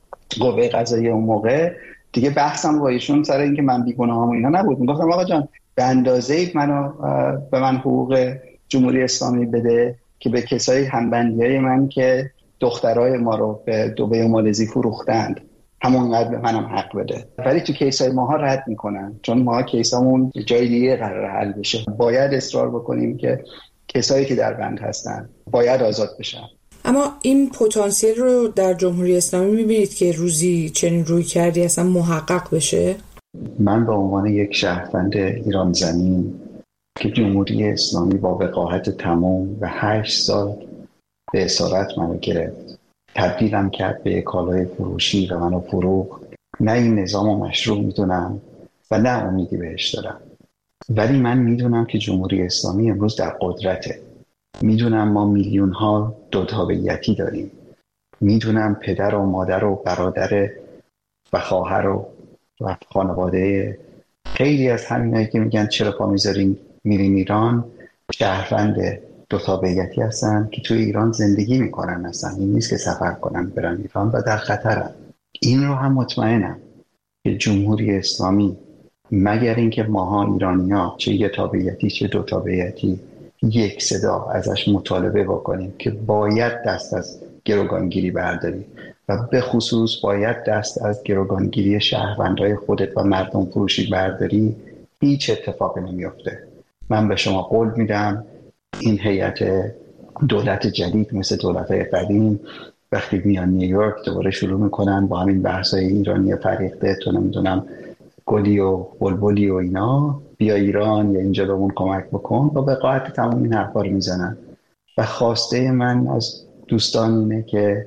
Speaker 22: قوه قضاییه اون موقع، دیگه بحثم با ایشون سر اینکه من بیگناهم و اینا نبود. میگفتم آقا جان به اندازه‌ای منو به من حقوق جمهوری اسلامی بده که به کسای همبندیای من که دخترای ما رو به دبی و مالزی فروختند همونقدر به منم حق بده. ولی تو کیسای ماها رد میکنن چون ما کیسامون جای دیگه قرار حل بشه. باید اصرار بکنیم که کسایی که در بند هستن باید آزاد بشن.
Speaker 5: اما این پتانسیل رو در جمهوری اسلامی میبینید که روزی چنین روی کردی اصلا محقق بشه؟
Speaker 22: من به عنوان یک شهروند ایران زمین که جمهوری اسلامی با وقاحت تمام و هشت سال به اسارت منو گرفت، تبدیلم کرد به کالای فروشی و منو فروخت، نه این نظام رو مشروع میدونم و نه امیدی بهش دارم. ولی من میدونم که جمهوری اسلامی امروز در قدرته. میدونم ما میلیون ها دو تابعیتی داریم. میدونم پدر و مادر و برادر و خواهر و و خانواده خیلی از همینایی که میگن چرا پا میذارین میرین ایران شهروند دو تابعیتی هستن که توی ایران زندگی میکنن. اصلا این نیست که سفر کنن برن ایران و در خطرن. این رو هم مطمئنم که جمهوری اسلامی مگر اینکه ماها ایرانی‌ها چه یه تابعیتی چه دو تابعیتی یک صدا ازش مطالبه بکنیم که باید دست از گروگانگیری برداری و به خصوص باید دست از گروگانگیری شهروندای خودت و مردم فروشی برداری، هیچ اتفاقی نمیفته. من به شما قول میدم این هیئت دولت جدید مثل دولت‌های قدیم وقتی میان نیویورک دوباره شروع میکنن با همین بحث‌های ایرانی فریخته تو نمیدونم گلی و بلبلی و اینا، بیا ایران یا اینجا بهمون کمک بکن، با وقاحت تمام این حرفا رو میزنن. و خواسته من از دوستان اینه که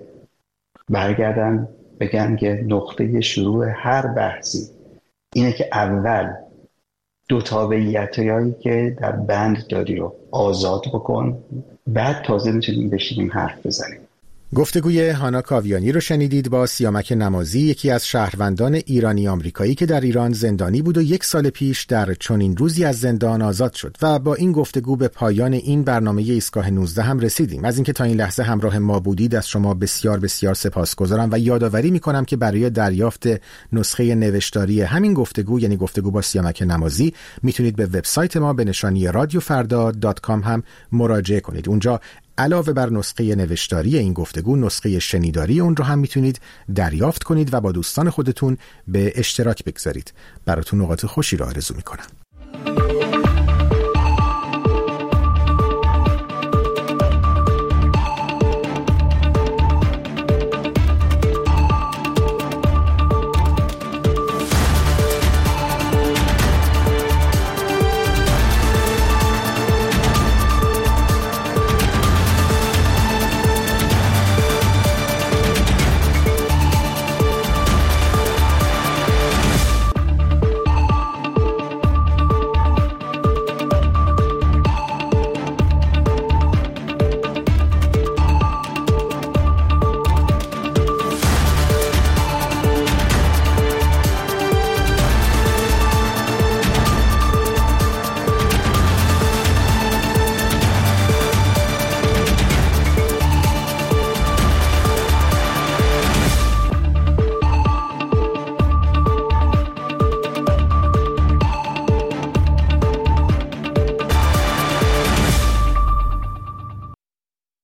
Speaker 22: برگردن بگن که نقطه شروع هر بحثی اینه که اول دو تابعیتایی که در بند داری رو آزاد بکن، بعد تازه میتونیم بشینیم حرف بزنیم.
Speaker 1: گفتگوی هانا کاویانی رو شنیدید با سیامک نمازی، یکی از شهروندان ایرانی آمریکایی که در ایران زندانی بود و یک سال پیش در چنین روزی از زندان آزاد شد. و با این گفتگو به پایان این برنامه ایستگاه نوزده هم رسیدیم. از اینکه تا این لحظه همراه ما بودید از شما بسیار بسیار سپاسگزارم و یادآوری میکنم که برای دریافت نسخه نوشتاری همین گفتگو، یعنی گفتگو با سیامک نمازی، میتونید به وبسایت ما به نشانی رادیو فردا دات کام هم مراجعه کنید. اونجا علاوه بر نسخه نوشتاری این گفتگو، نسخه شنیداری اون رو هم میتونید دریافت کنید و با دوستان خودتون به اشتراک بگذارید. براتون اوقات خوشی رو آرزو میکنم.